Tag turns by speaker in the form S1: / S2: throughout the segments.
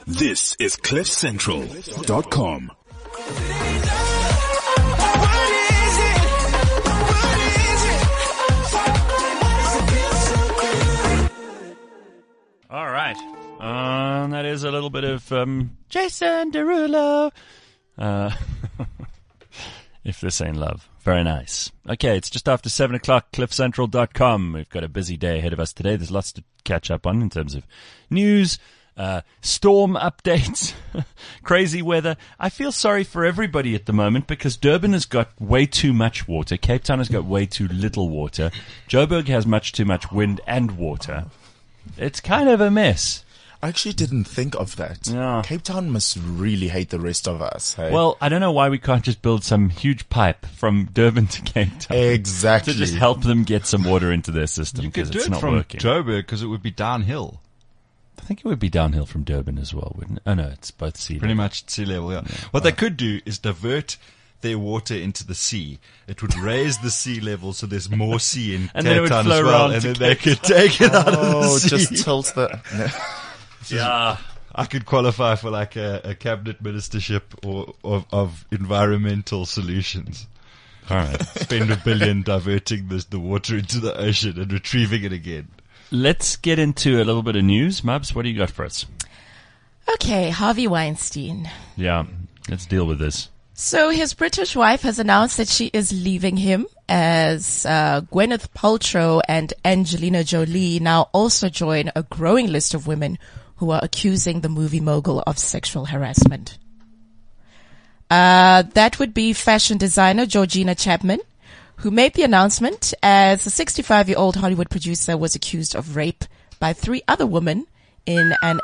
S1: This is CliffCentral.com.
S2: All right. That is a little bit of Jason Derulo. If this ain't love. Very nice. Okay, it's just after 7 o'clock, CliffCentral.com. We've got a busy day ahead of us today. There's lots to catch up on in terms of news, storm updates, crazy weather. I feel sorry for everybody at the moment because Durban has got way too much water. Cape Town has got way too little water. Joburg has much too much wind and water. It's kind of a mess.
S3: I actually didn't think of that.
S2: Yeah.
S3: Cape Town must really hate the rest of us. Hey?
S2: Well, I don't know why we can't just build some huge pipe from Durban to Cape Town.
S3: Exactly.
S2: To just help them get some water into their system
S4: You could
S2: because
S4: do
S2: it's
S4: it
S2: not
S4: from
S2: working.
S4: Joburg because it would be downhill.
S2: I think it would be downhill from Durban as well, wouldn't it? Oh no, it's both sea level.
S4: Pretty much at sea level, yeah. What they could do is divert their water into the sea. It would raise the sea level so there's more sea in
S2: And then it
S4: Cape
S2: would
S4: Town
S2: flow
S4: as well.
S2: around
S4: And
S2: to
S4: then they could take it out of the sea.
S3: just tilt the...
S2: Yeah.
S4: I could qualify for like a cabinet ministership of environmental solutions.
S2: All right.
S4: Spend $1 billion diverting the water into the ocean and retrieving it again.
S2: Let's get into a little bit of news. Mubs, what do you got for us?
S5: Okay, Harvey Weinstein.
S2: Yeah, let's deal with this.
S5: So his British wife has announced that she is leaving him as Gwyneth Paltrow and Angelina Jolie now also join a growing list of women who are accusing the movie mogul of sexual harassment. That would be fashion designer Georgina Chapman, who made the announcement as a 65-year-old Hollywood producer was accused of rape by 3 other women in an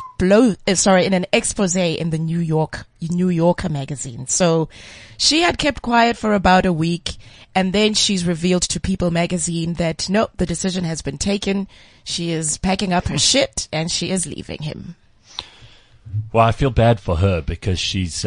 S5: expose in the New Yorker magazine. So she had kept quiet for about a week, and then she's revealed to People magazine that nope, the decision has been taken. She is packing up her shit and she is leaving him.
S2: Well, I feel bad for her because she's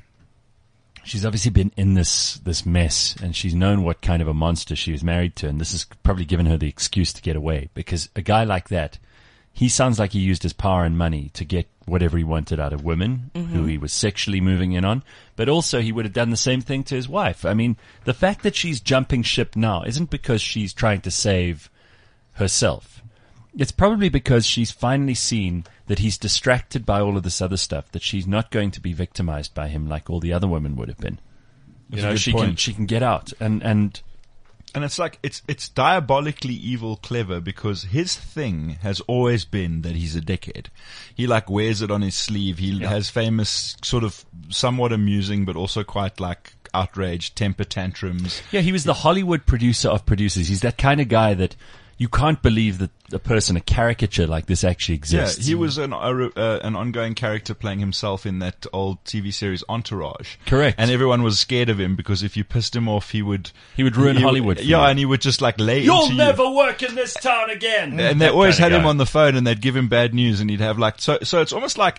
S2: obviously been in this mess and she's known what kind of a monster she was married to, and this has probably given her the excuse to get away because a guy like that, he sounds like he used his power and money to get whatever he wanted out of women who he was sexually moving in on, but also he would have done the same thing to his wife. I mean, the fact that she's jumping ship now isn't because she's trying to save herself. It's probably because she's finally seen that he's distracted by all of this other stuff, that she's not going to be victimized by him like all the other women would have been. You know, she can get out and
S4: it's like, it's diabolically evil clever because his thing has always been that he's a dickhead. He like wears it on his sleeve. He has famous sort of somewhat amusing, but also quite like outraged temper tantrums.
S2: Yeah, he was the Hollywood producer of producers. He's that kind of guy that you can't believe that a caricature like this actually exists.
S4: Yeah, he was an ongoing character playing himself in that old TV series Entourage.
S2: Correct.
S4: And everyone was scared of him because if you pissed him off, he would
S2: ruin Hollywood for you.
S4: and he would just like lay
S2: You'll
S4: into
S2: never work in this town again.
S4: And they always had him on the phone and they'd give him bad news and he'd have like, so it's almost like,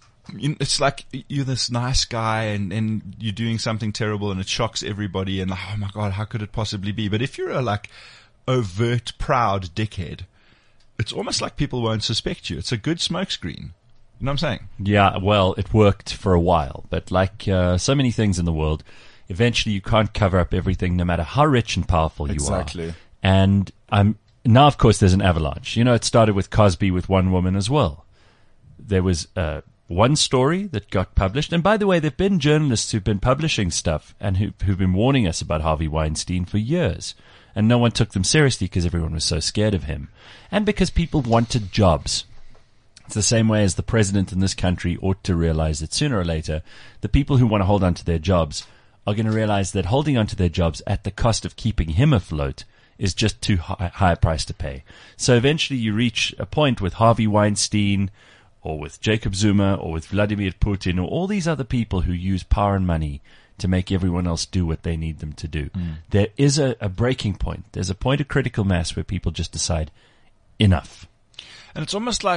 S4: it's like you're this nice guy and you're doing something terrible and it shocks everybody and oh my God, how could it possibly be? But if you're a like overt, proud dickhead, it's almost like people won't suspect you. It's a good smokescreen. You know what I'm saying? Yeah,
S2: well, it worked for a while, but like so many things in the world, eventually you can't cover up everything no matter how rich and powerful you are.
S3: Exactly.
S2: And now, of course, there's an avalanche. You know, it started with Cosby with one woman as well. There was one story that got published. And by the way, there have been journalists who've been publishing stuff and who've been warning us about Harvey Weinstein for years. And no one took them seriously because everyone was so scared of him. And because people wanted jobs. It's the same way as the president in this country ought to realize that sooner or later, the people who want to hold on to their jobs are going to realize that holding on to their jobs at the cost of keeping him afloat is just too high a price to pay. So eventually you reach a point with Harvey Weinstein or with Jacob Zuma or with Vladimir Putin or all these other people who use power and money to make everyone else do what they need them to do. There is a breaking point. There's a point of critical mass where people just decide, enough.
S4: And it's almost like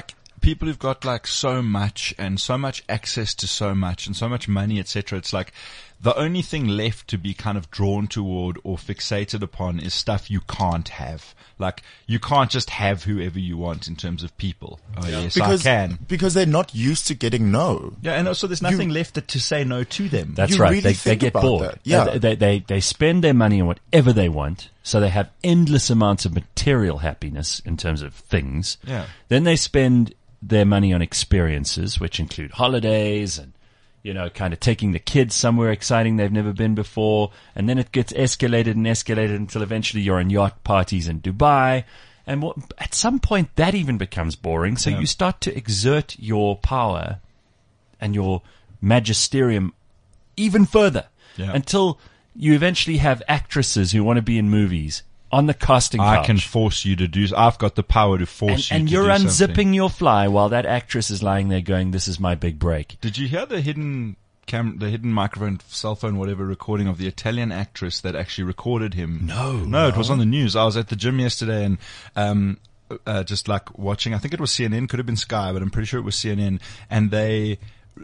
S4: people who've got like so much and so much access to so much and so much money, etc. It's like the only thing left to be kind of drawn toward or fixated upon is stuff you can't have. Like, you can't just have whoever you want in terms of people. Oh, yes,
S3: because,
S4: I can.
S3: Because they're not used to getting no.
S4: Yeah, and also there's nothing left to say no to them.
S2: That's
S3: You
S2: right.
S3: really
S2: They
S3: think
S2: get
S3: about
S2: bored.
S3: that. Yeah.
S2: They spend their money on whatever they want, so they have endless amounts of material happiness in terms of things.
S4: Yeah.
S2: Then they spend their money on experiences, which include holidays and, you know, kind of taking the kids somewhere exciting they've never been before. And then it gets escalated until eventually you're on yacht parties in Dubai. And at some point that even becomes boring. So you start to exert your power and your magisterium even further until you eventually have actresses who want to be in movies on the casting couch.
S4: I can force you to do. I've got the power to force you.
S2: And
S4: to
S2: you're
S4: do
S2: unzipping
S4: something.
S2: your fly while that actress is lying there going, "This is my big break."
S4: Did you hear the hidden microphone, cell phone, whatever, recording of the Italian actress that actually recorded him? No, it was on the news. I was at the gym yesterday and just like watching. I think it was CNN, could have been Sky, but I'm pretty sure it was CNN. And they,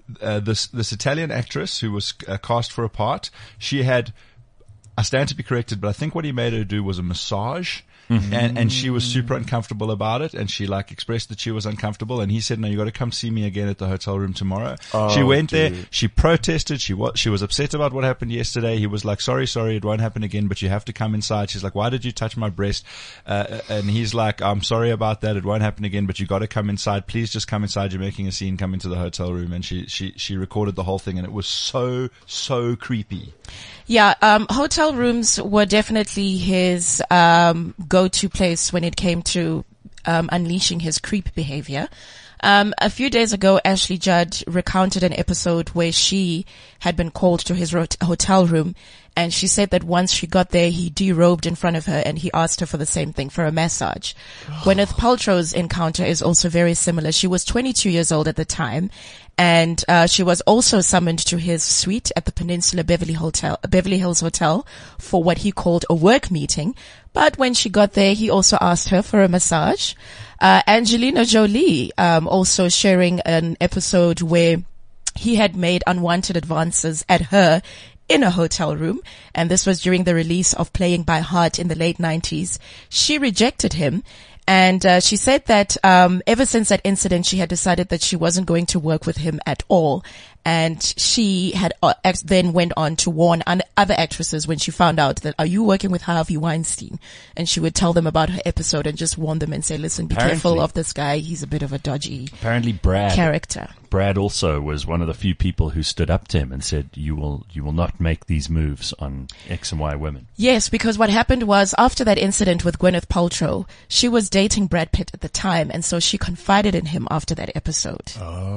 S4: this Italian actress who was cast for a part, she had. I stand to be corrected, but I think what he made her do was a massage. And she was super uncomfortable about it, and she like expressed that she was uncomfortable, and he said, "No, you got to come see me again at the hotel room tomorrow." She went there, she protested, she was upset about what happened yesterday. He was like, sorry, it won't happen again, but you have to come inside. She's like, "Why did you touch my breast?" And he's like, "I'm sorry about that, it won't happen again, but you got to come inside. Please just come inside, you're making a scene, come into the hotel room." And she recorded the whole thing, and it was so creepy.
S5: Yeah, hotel rooms were definitely his go-to place when it came to unleashing his creep behavior. A few days ago, Ashley Judd recounted an episode where she had been called to his hotel room, and she said that once she got there, he derobed in front of her and he asked her for the same thing, for a massage. Gwyneth Paltrow's encounter is also very similar. She was 22 years old at the time, and she was also summoned to his suite at the Peninsula Beverly Hills Hotel for what he called a work meeting. But when she got there, he also asked her for a massage. Angelina Jolie also sharing an episode where he had made unwanted advances at her in a hotel room, and this was during the release of Playing by Heart in the late 90s. She rejected him, and she said that ever since that incident, she had decided that she wasn't going to work with him at all. And she had then went on to warn other actresses when she found out that, "Are you working with Harvey Weinstein?" And she would tell them about her episode and just warn them and say, "Listen, be careful of this guy. He's a bit of a dodgy character."
S2: Brad also was one of the few people who stood up to him and said, you will not make these moves on X and Y women."
S5: Yes, because what happened was, after that incident with Gwyneth Paltrow, she was dating Brad Pitt at the time, and so she confided in him after that episode.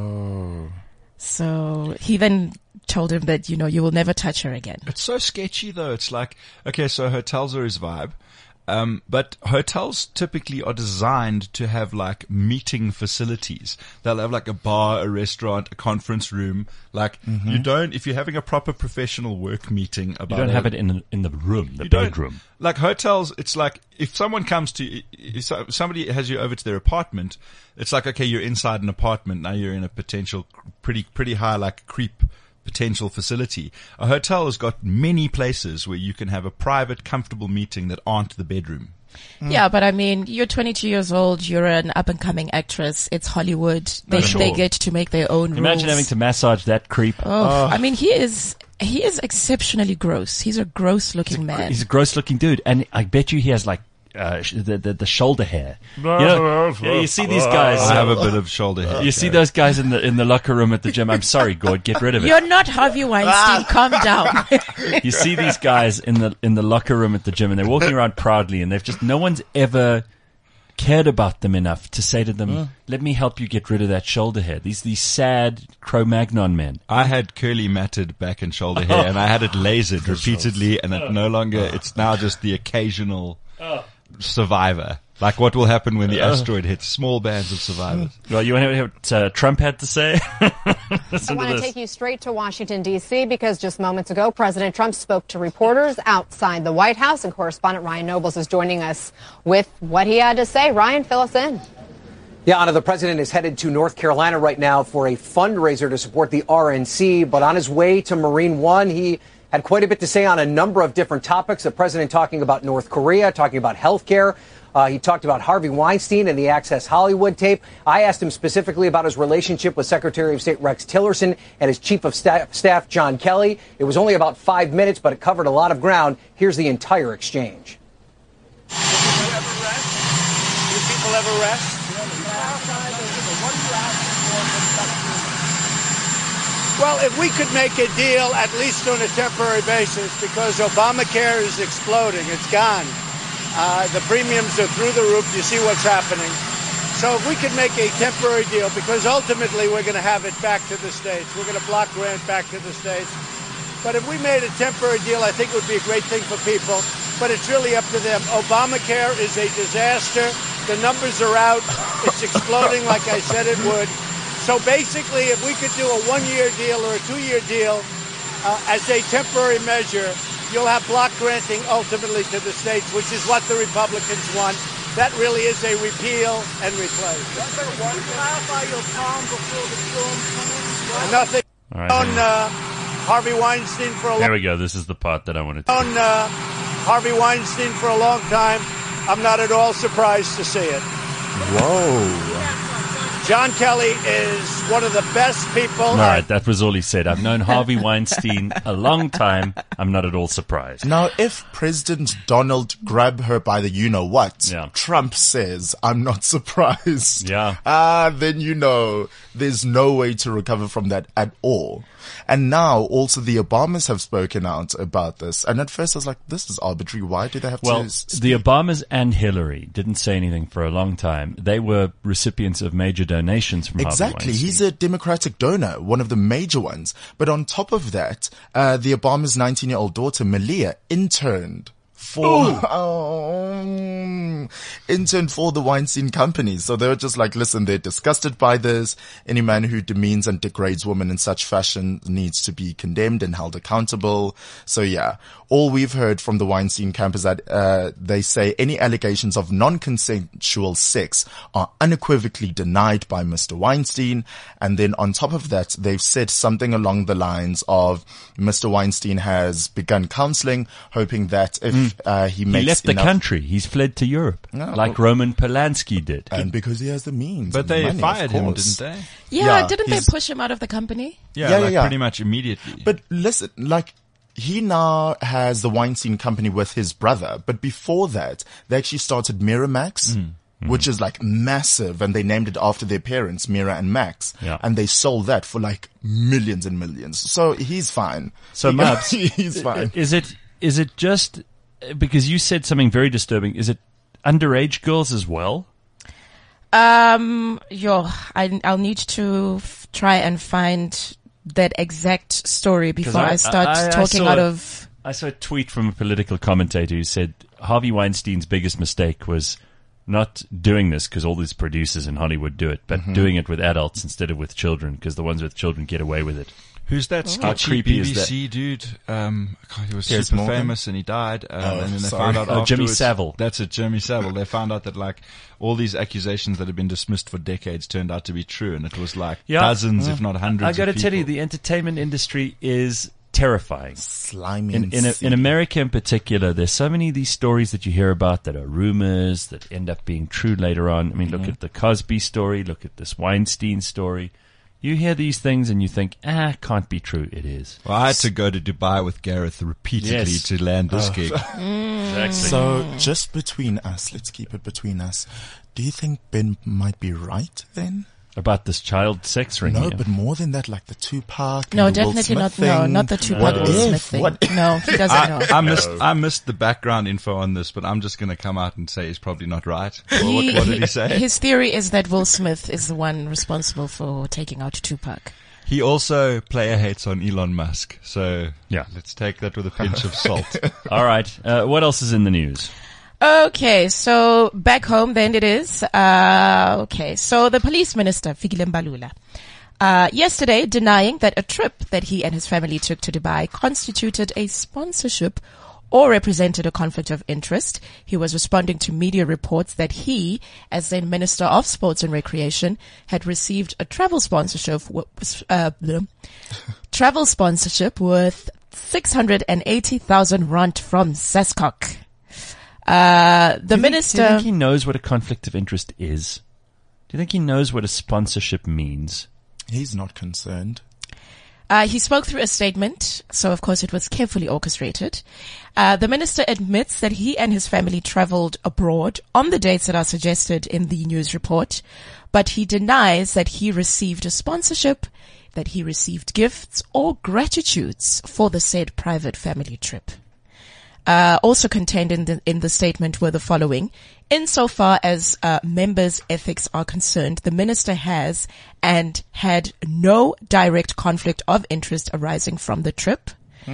S5: So he then told him that, you will never touch her again.
S4: It's so sketchy though. It's like, okay, so hotels are his vibe. But hotels typically are designed to have like meeting facilities. They'll have like a bar, a restaurant, a conference room. Like you don't, if you're having a proper professional work meeting about
S2: You don't have it in the room, the
S4: You don't-
S2: bedroom.
S4: Like hotels, it's like if someone comes to, if somebody has you over to their apartment, it's like, okay, you're inside an apartment. Now you're in a potential pretty high, like creep potential facility. A hotel has got many places where you can have a private, comfortable meeting that aren't the bedroom.
S5: Yeah, but I mean, you're 22 years old, you're an up-and-coming actress, it's Hollywood, they get to make their own rules.
S2: Imagine having to massage that creep.
S5: I mean, he is exceptionally gross. He's a gross-looking man.
S2: He's a gross-looking dude, and I bet you he has like the shoulder hair. You see these guys.
S4: I have a bit of shoulder hair.
S2: You see those guys in the locker room at the gym. I'm sorry, Gord, get rid of it.
S5: You're not Harvey Weinstein. Calm down.
S2: You see these guys in the locker room at the gym, and they're walking around proudly, and no one's ever cared about them enough to say to them, "Let me help you get rid of that shoulder hair." These sad Cro-Magnon men.
S4: I had curly matted back and shoulder hair, and I had it lasered repeatedly, and it's now just the occasional survivor. Like what will happen when the asteroid hits? Small bands of survivors.
S2: Well, you want to hear what Trump had to say?
S6: I want to take you straight to Washington, D.C., because just moments ago, President Trump spoke to reporters outside the White House, and correspondent Ryan Nobles is joining us with what he had to say. Ryan, fill us in.
S7: Yeah, Anna, the president is headed to North Carolina right now for a fundraiser to support the RNC. But on his way to Marine One, he had quite a bit to say on a number of different topics. The president talking about North Korea, talking about health care. He talked about Harvey Weinstein and the Access Hollywood tape. I asked him specifically about his relationship with Secretary of State Rex Tillerson and his chief of staff, John Kelly. It was only about 5 minutes, but it covered a lot of ground. Here's the entire exchange.
S8: Do people ever rest? Well, if we could make a deal, at least on a temporary basis, because Obamacare is exploding. It's gone. The premiums are through the roof. You see what's happening. So if we could make a temporary deal, because ultimately we're going to have it back to the states. We're going to block grant back to the states. But if we made a temporary deal, I think it would be a great thing for people. But it's really up to them. Obamacare is a disaster. The numbers are out. It's exploding like I said it would. So basically, if we could do a 1-year deal or a 2-year deal as a temporary measure, you'll have block granting ultimately to the states, which is what the Republicans want. That really is a repeal and replace. Clarify your palm before the storm comes. Nothing.
S2: All right.
S8: On Harvey Weinstein for a long.
S2: There we go. This is the part that I wanted to.
S8: On Harvey Weinstein for a long time. I'm not at all surprised to see it.
S3: Whoa.
S8: John Kelly is one of the best people.
S2: All right, that was all he said. I've known Harvey Weinstein a long time. I'm not at all surprised.
S3: Now, if President Donald grabbed her by the you-know-what,
S2: Yeah.
S3: Trump says, I'm not surprised.
S2: Yeah.
S3: Then you know there's no way to recover from that at all. And now also the Obamas have spoken out about this. And at first I was like, this is arbitrary. Why do they have
S2: Well,
S3: to speak?
S2: the Obamas and Hillary didn't say anything for a long time. They were recipients of major donations from Harvey
S3: Exactly.
S2: Weinstein.
S3: He's a Democratic donor, one of the major ones. But on top of that, the Obama's 19-year-old daughter, Malia, interned for the Weinstein company. So they were just like, listen, they're disgusted by this. Any man who demeans and degrades women in such fashion needs to be condemned and held accountable. So yeah, all we've heard from the Weinstein camp is that they say any allegations of non-consensual sex are unequivocally denied by Mr. Weinstein. And then on top of that, they've said something along the lines of Mr. Weinstein has begun counseling, hoping that if he makes
S2: left the
S3: enough
S2: country. He's fled to Europe,
S3: No.
S2: like Roman Polanski did.
S3: and because he has the means.
S4: But
S3: and the
S4: they
S3: money,
S4: fired
S3: of
S4: him,
S3: course.
S4: didn't they?
S5: Yeah,
S3: Yeah,
S5: didn't they
S3: he's-
S5: push him out of the company?
S3: Yeah.
S4: Pretty much immediately.
S3: But listen, like, he now has the Weinstein company with his brother. But before that, they actually started Miramax, which is like massive. And they named it after their parents, Mira and Max.
S2: Yeah.
S3: And they sold that for like millions and millions. So he's fine.
S2: So, Mubs,
S3: he's fine.
S2: Is it just because you said something very disturbing? Is it underage girls as well?
S5: I'll need to try and find that exact story before I start talking out of.
S2: I saw a tweet from a political commentator who said Harvey Weinstein's biggest mistake was not doing this because all these producers in Hollywood do it, but doing it with adults instead of with children because the ones with children get away with it.
S4: Who's that
S2: How
S4: sketchy
S2: creepy is that?
S4: BBC dude? God, he was
S3: Piers
S4: super
S3: Morgan?
S4: famous and he died. And then they
S3: sorry.
S4: found out
S2: Oh, Jimmy
S4: afterwards-
S2: Savile.
S4: That's it, Jimmy Savile. They found out that like all these accusations that had been dismissed for decades turned out to be true, and it was like dozens, if not hundreds.
S2: I got to
S4: of
S2: tell you,
S4: people.
S2: the entertainment industry is terrifying.
S3: Slimy
S2: In America in particular, there's so many of these stories that you hear about that are rumors that end up being true later on. I mean, look at the Cosby story, look at this Weinstein story. You hear these things and you think, can't be true. It is.
S4: Well, I had to go to Dubai with Gareth repeatedly
S2: Yes.
S4: to land this gig.
S2: Exactly.
S3: So just between us, let's keep it between us. Do you think Ben might be right then?
S2: About this child sex ring.
S3: No,
S2: yeah.
S3: but more than that, like the Tupac.
S5: No,
S3: and the Will
S5: definitely
S3: Smith
S5: not. No,
S3: thing.
S5: not the Tupac
S3: What
S5: Will
S3: if?
S5: Smith thing.
S3: What if?
S5: No, he doesn't know.
S4: I missed the background info on this, but I'm just going to come out and say he's probably not right. Well, what did he say?
S5: His theory is that Will Smith is the one responsible for taking out Tupac.
S4: He also player hates on Elon Musk, so
S2: Yeah.
S4: let's take that with a pinch of salt.
S2: All right. What else is in the news?
S5: Okay, so back home then it is. Okay, so the police minister, Fikile Mbalula, yesterday denying that a trip that he and his family took to Dubai constituted a sponsorship or represented a conflict of interest. He was responding to media reports that he, as the Minister of Sports and Recreation, had received a travel sponsorship with 680,000 rand from SASCOC. The minister...
S2: Do you think he knows what a conflict of interest is? Do you think he knows what a sponsorship means?
S3: He's not concerned.
S5: He spoke through a statement, so of course it was carefully orchestrated. The minister admits that he and his family traveled abroad on the dates that are suggested in the news report, but he denies that he received a sponsorship, that he received gifts or gratitudes for the said private family trip. Also contained in the statement were the following. Insofar as members' ethics are concerned, the minister has and had no direct conflict of interest arising from the trip.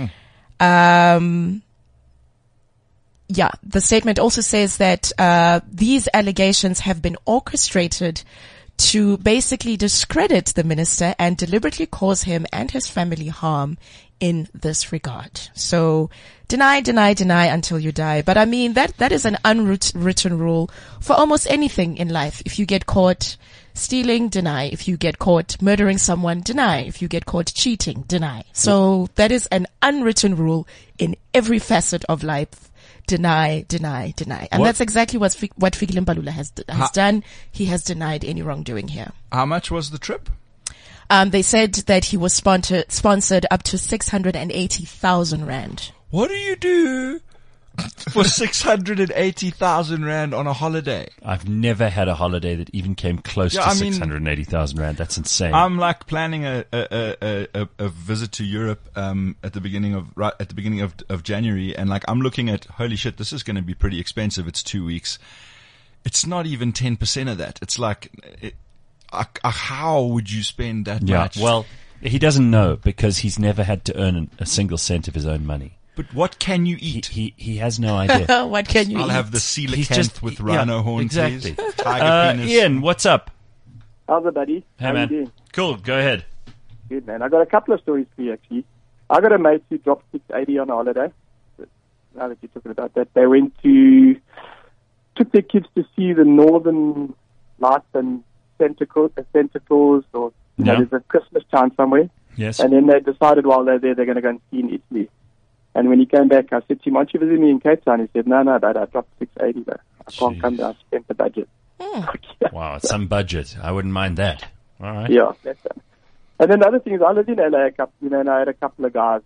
S5: The statement also says that these allegations have been orchestrated to basically discredit the minister and deliberately cause him and his family harm in this regard. So deny until you die. But I mean, that is an unwritten rule for almost anything in life. If you get caught stealing, deny. If you get caught murdering someone, deny. If you get caught cheating, deny. So that is an unwritten rule in every facet of life. Deny. And that's exactly what Fikile Mbalula has done. He has denied any wrongdoing here.
S4: How much was the trip?
S5: They said that he was sponsored up to 680,000 rand.
S4: What do you do for 680,000 rand on a holiday?
S2: I've never had a holiday that even came close to 680,000 rand. That's insane.
S4: I'm like planning a visit to Europe at the beginning of January, and like I'm looking at, holy shit, this is going to be pretty expensive. It's 2 weeks. It's not even 10% of that. It's like how would you spend that much?
S2: Well, he doesn't know because he's never had to earn a single cent of his own money.
S4: But what can you eat?
S2: He has no idea.
S5: What can you eat?
S4: I'll have the coelacanth with rhino horn,
S2: exactly.
S4: please. Tiger penis.
S2: Ian, what's up?
S9: How's it, buddy?
S2: Hey,
S9: How
S2: man.
S9: you doing?
S2: Cool, go ahead.
S9: Good, man. I got a couple of stories for you, actually. I got a mate who dropped 680 on a holiday. Now that you're talking about that, they took their kids to see the Northern Lights and Santa Claus, or there's a Christmas town somewhere.
S2: Yes.
S9: And then they decided while they're there, they're going to go and ski in Italy. And when he came back, I said to him, "Why don't you visit me in Cape Town?" He said, "No, Dad, I dropped 680, though. I can't come down, spent the budget."
S2: Wow, it's some budget. I wouldn't mind that. All right.
S9: Yeah, that's it. And then the other thing is, I lived in LA, and I had a couple of guys.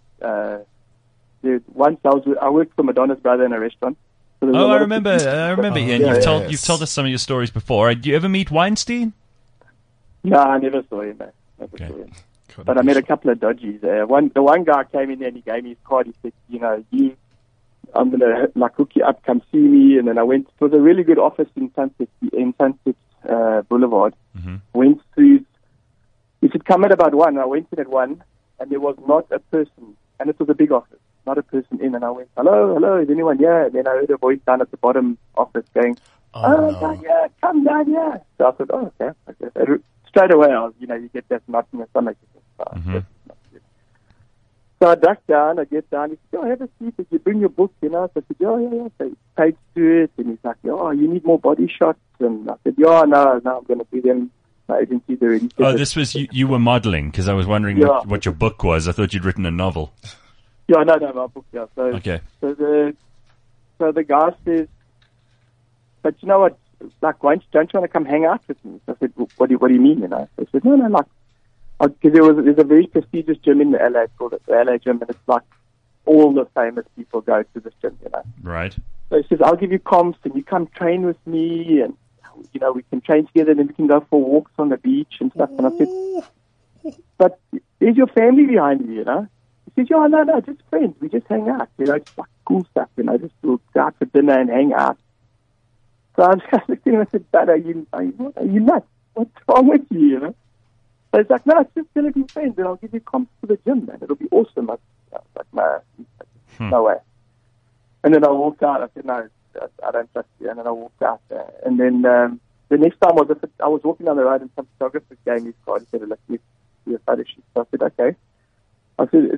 S9: Once I worked for Madonna's brother in a restaurant. So
S2: I remember, Ian. You've told us some of your stories before. Did you ever meet Weinstein?
S9: No, I never saw him, man. Never saw him. But I met a couple of dodgies. The one guy came in there and he gave me his card. He said, I'm going to hook you up, come see me. And then I went, it was a really good office in Sunset Boulevard.
S2: Mm-hmm.
S9: Went through, he said, come at about 1. I went in at 1 and there was not a person. And it was a big office, not a person in. And I went, hello, is anyone here? And then I heard a voice down at the bottom office going, down here, come down here. So I said, okay. Straight away, you get that knot in your stomach.
S2: Mm-hmm.
S9: So I ducked down, I get down, he said, have a seat, did you bring your book, So I said, yeah. So he paged through it, and he's like, you need more body shots, and I said, no, I'm going to do them, my agency's already.
S2: This was, you were modeling, because I was wondering what your book was. I thought you'd written a novel.
S9: Yeah, no, my book, yeah. So,
S2: okay.
S9: So the guy says, but you know what, like, don't you want to come hang out with me? So I said, what do you mean, So I said, no, like, because there's a very prestigious gym in the LA, it's called the LA gym, and it's like all the famous people go to this gym,
S2: Right.
S9: So he says, I'll give you comps, and you come train with me, and, we can train together, and then we can go for walks on the beach and stuff. And I said, but is your family behind you, He says, no, just friends. We just hang out, just like cool stuff, just we'll go out for dinner and hang out. So I just looked at him and I said, Dad, are you nuts? What's wrong with you, So he's like, no, it's just going to be friends, and I'll give you comps to the gym, man. It'll be awesome. I was like, no way. And then I walked out. I said, no, I don't trust you. And then I walked out. And then the next time I was walking down the road, and some photographer gave me his card. He said, let's do a photo shoot. So I said, okay. I said,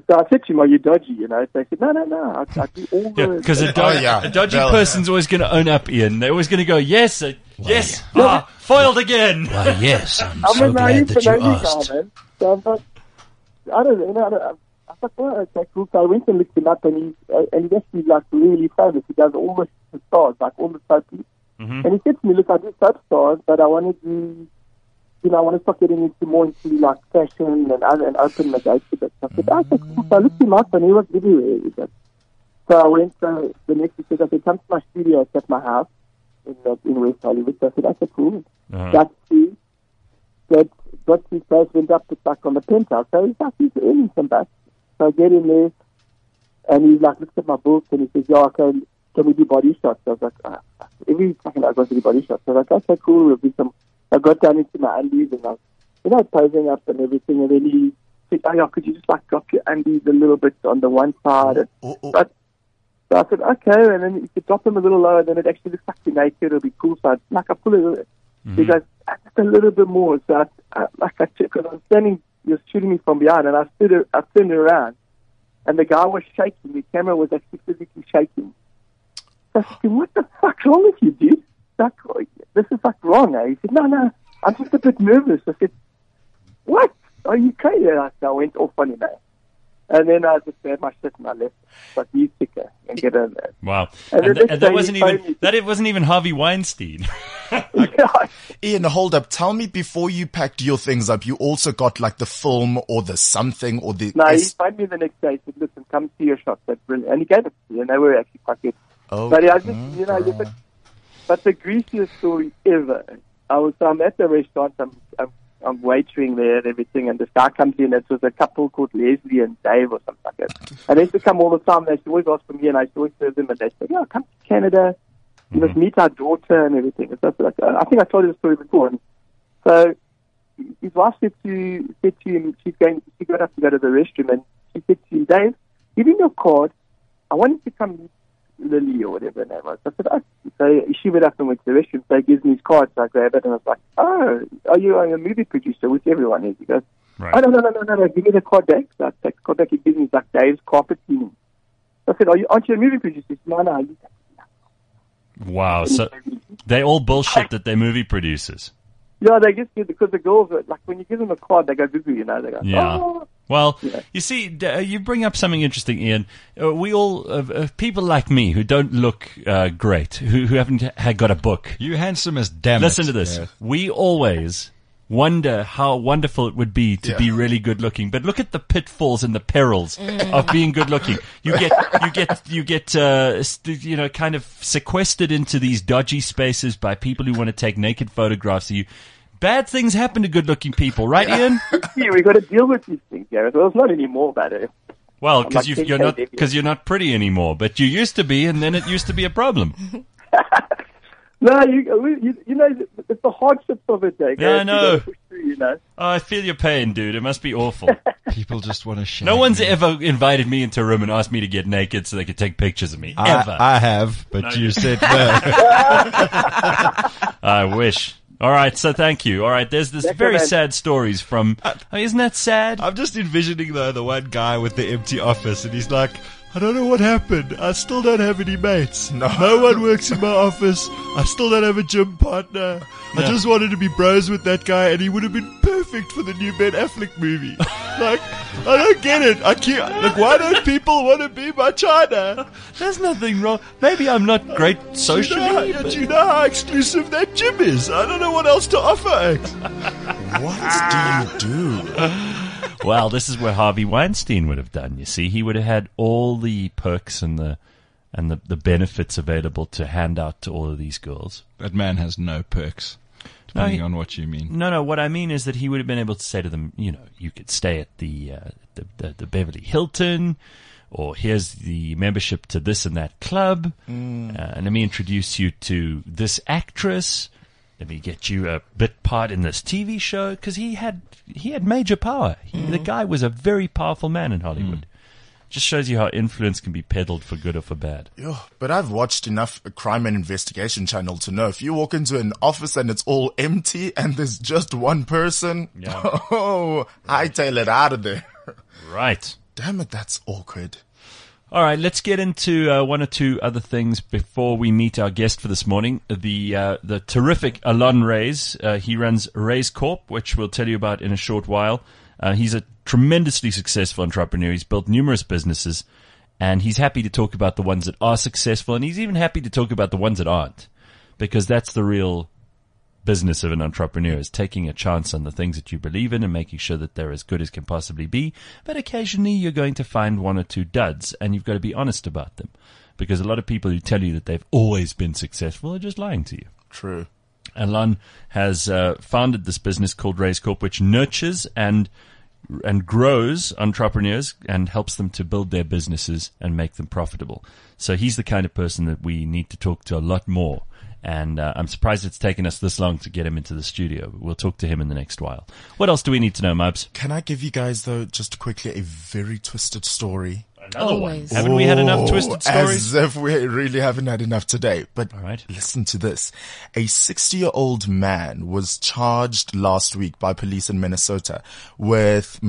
S9: So I said to him, are you dodgy? You know, so he said, no, I do all the...
S2: Because a dodgy person's always going to own up, Ian. They're always going to go, yes, foiled again.
S10: Why, yes, I'm so glad that you asked.
S9: Man. So I'm like, I don't know, I was like, well, okay, cool. So I went and looked him up, and he's actually like really famous. He does all the stars, like all the soapies.
S2: Mm-hmm.
S9: And he said to me, look, I do soap stars, but I want to start getting more into like fashion and open my gates a bit. So I said, okay, cool. So I looked him up, and he was everywhere. So I went, the next week, I said, come to my studio at my house in West Hollywood. So I said, okay, cool. That's true. That got his place, went up to back on the penthouse. So he's like, he's earning some back. So I get in there, and he like looks at my book, and he says, yeah, okay, can we do body shots? So I was like, every second I got to do body shots. So I was like, okay, cool, we'll do some. I got down into my undies, and I was, posing up and everything, and then he said, oh, yeah, could you just like drop your undies a little bit on the one side? But, so I said, okay, and then you could drop them a little lower, then it actually looks like you're naked, it'll be cool. So I pull it a little. He goes, just a little bit more. So I because I was standing, he was shooting me from behind, and I turned around, and the guy was shaking. The camera was actually physically shaking. So I said, what the fuck's wrong with you, dude? Like, this is like wrong, eh? He said, no, I'm just a bit nervous. I said, what? Are you crazy? I went off on him, eh? And then I just had my shit and I left. But you sicker and get in there.
S2: Wow. And that wasn't even Harvey Weinstein.
S3: Ian, hold up. Tell me, before you packed your things up, you also got like the film or the something or the...
S9: No, he phoned me the next day. He said, listen, come see your shots. That's brilliant. And he gave it to me, and they were actually quite good.
S3: Oh,
S9: but I just, but the greasiest story ever. I'm at the restaurant. I'm waitering there and everything, and this guy comes in. It was a couple called Leslie and Dave or something like that. And they used to come all the time. They used to always ask for me, and I used to always serve them. And they said, "Yeah, come to Canada. You must meet our daughter and everything." And stuff like that. I think I told you the story before. And so his wife said to him, she got up to go to the restroom, and she said to him, "Dave, give me your card. I want you to come meet Lily," or whatever her name was. I said, "Oh." So she went up and went to the restroom. So he gives me his card, so I grab it, and I was like, "Oh, are you a movie producer?" Which everyone is. He goes, right. "Oh, no, give me the card back." So I take the card back. He gives me like Dave's carpet cleaning. So I said, aren't you a movie producer? He said, no.
S2: Wow. So they all bullshit that they're movie producers.
S9: Yeah, they get good because the girls are like, when you give them a card, they go goo-goo, They go,
S2: yeah.
S9: Oh.
S2: Well, you see, you bring up something interesting, Ian. We all, people like me who don't look great, who haven't got a book.
S4: You handsome as damn.
S2: Listen to this. Yeah. We always wonder how wonderful it would be to be really good looking, but look at the pitfalls and the perils of being good looking. You get kind of sequestered into these dodgy spaces by people who want to take naked photographs of you. Bad things happen to good-looking people, right, Ian?
S9: Yeah, we got to deal with these things, Gareth. Well, it's not anymore about it.
S2: Well, because you're not pretty anymore, but you used to be, and then it used to be a problem.
S9: No, it's the hardships of it, Gareth.
S2: Yeah, I know.
S9: Through,
S2: Oh, I feel your pain, dude. It must be awful.
S4: People just want to share.
S2: No one's ever invited me into a room and asked me to get naked so they could take pictures of me. Ever.
S4: I have, but you said no.
S2: I wish. All right, so thank you. All right, there's this very sad stories from... isn't that sad?
S4: I'm just envisioning, though, the one guy with the empty office, and he's like, I don't know what happened. I still don't have any mates. No one works in my office. I still don't have a gym partner. I just wanted to be bros with that guy, and he would have been perfect for the new Ben Affleck movie. Like, I don't get it. Why don't people want to be my China?
S2: There's nothing wrong. Maybe I'm not great socially.
S4: Do you know how exclusive that gym is? I don't know what else to offer.
S3: What do you do?
S2: Well, this is where Harvey Weinstein would have done. You see, he would have had all the perks and the benefits available to hand out to all of these girls.
S4: That man has no perks, depending on what you mean.
S2: No, what I mean is that he would have been able to say to them, you could stay at the Beverly Hilton, or here's the membership to this and that club, and let me introduce you to this actress. Let me get you a bit part in this TV show, because he had major power. The guy was a very powerful man in Hollywood. Just shows you how influence can be peddled for good or for bad.
S3: But I've watched enough crime and investigation channel to know if you walk into an office and it's all empty and there's just one person, hightail it out of there.
S2: Right.
S3: Damn it, that's awkward.
S2: All right, let's get into one or two other things before we meet our guest for this morning. The terrific Alon Reyes. He runs Reyes Corp, which we'll tell you about in a short while. He's a tremendously successful entrepreneur. He's built numerous businesses, and he's happy to talk about the ones that are successful, and he's even happy to talk about the ones that aren't, because that's the real business of an entrepreneur, is taking a chance on the things that you believe in and making sure that they're as good as can possibly be. But occasionally you're going to find one or two duds, and you've got to be honest about them, because a lot of people who tell you that they've always been successful are just lying to you.
S3: True.
S2: Alon has founded this business called Reyes Corp, which nurtures and grows entrepreneurs and helps them to build their businesses and make them profitable. So he's the kind of person that we need to talk to a lot more. And I'm surprised it's taken us this long to get him into the studio. We'll talk to him in the next while. What else do we need to know, Mubs?
S3: Can I give you guys, though, just quickly, a very twisted story?
S2: Another one. Haven't we had enough twisted stories?
S3: As if we really haven't had enough today. But
S2: all right,
S3: listen to this. A 60-year-old man was charged last week by police in Minnesota with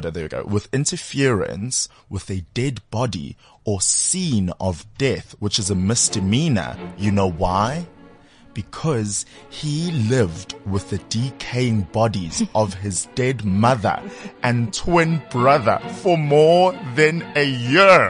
S3: interference with a dead body or scene of death, which is a misdemeanor. You know why? Because he lived with the decaying bodies of his dead mother and twin brother for more than a year.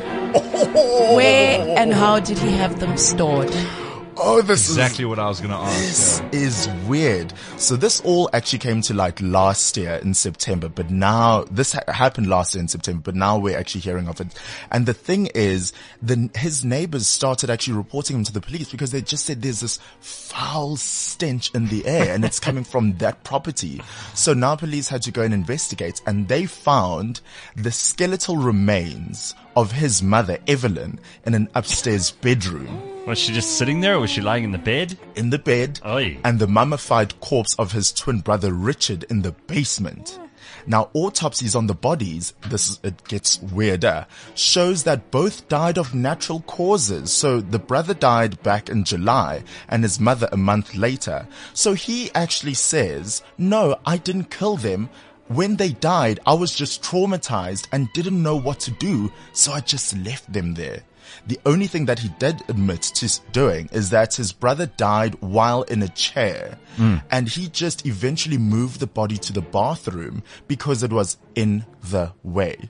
S5: Where and how did he have them stored?
S3: Oh, this
S4: exactly what I was going to ask.
S3: This is weird. So this all actually came to light last year in September, but now this happened last year in September, but now we're actually hearing of it. And the thing is, his neighbors started actually reporting him to the police because they just said there's this foul stench in the air and it's coming from that property. So now police had to go and investigate, and they found the skeletal remains of his mother, Evelyn, in an upstairs bedroom.
S2: Was she just sitting there, or was she lying in the bed?
S3: In the bed.
S2: Oy.
S3: And the mummified corpse of his twin brother, Richard, in the basement. Now, autopsies on the bodies, it gets weirder, shows that both died of natural causes. So the brother died back in July and his mother a month later. So he actually says, no, I didn't kill them. When they died, I was just traumatized and didn't know what to do, so I just left them there. The only thing that he did admit to doing is that his brother died while in a chair, and he just eventually moved the body to the bathroom because it was in the way.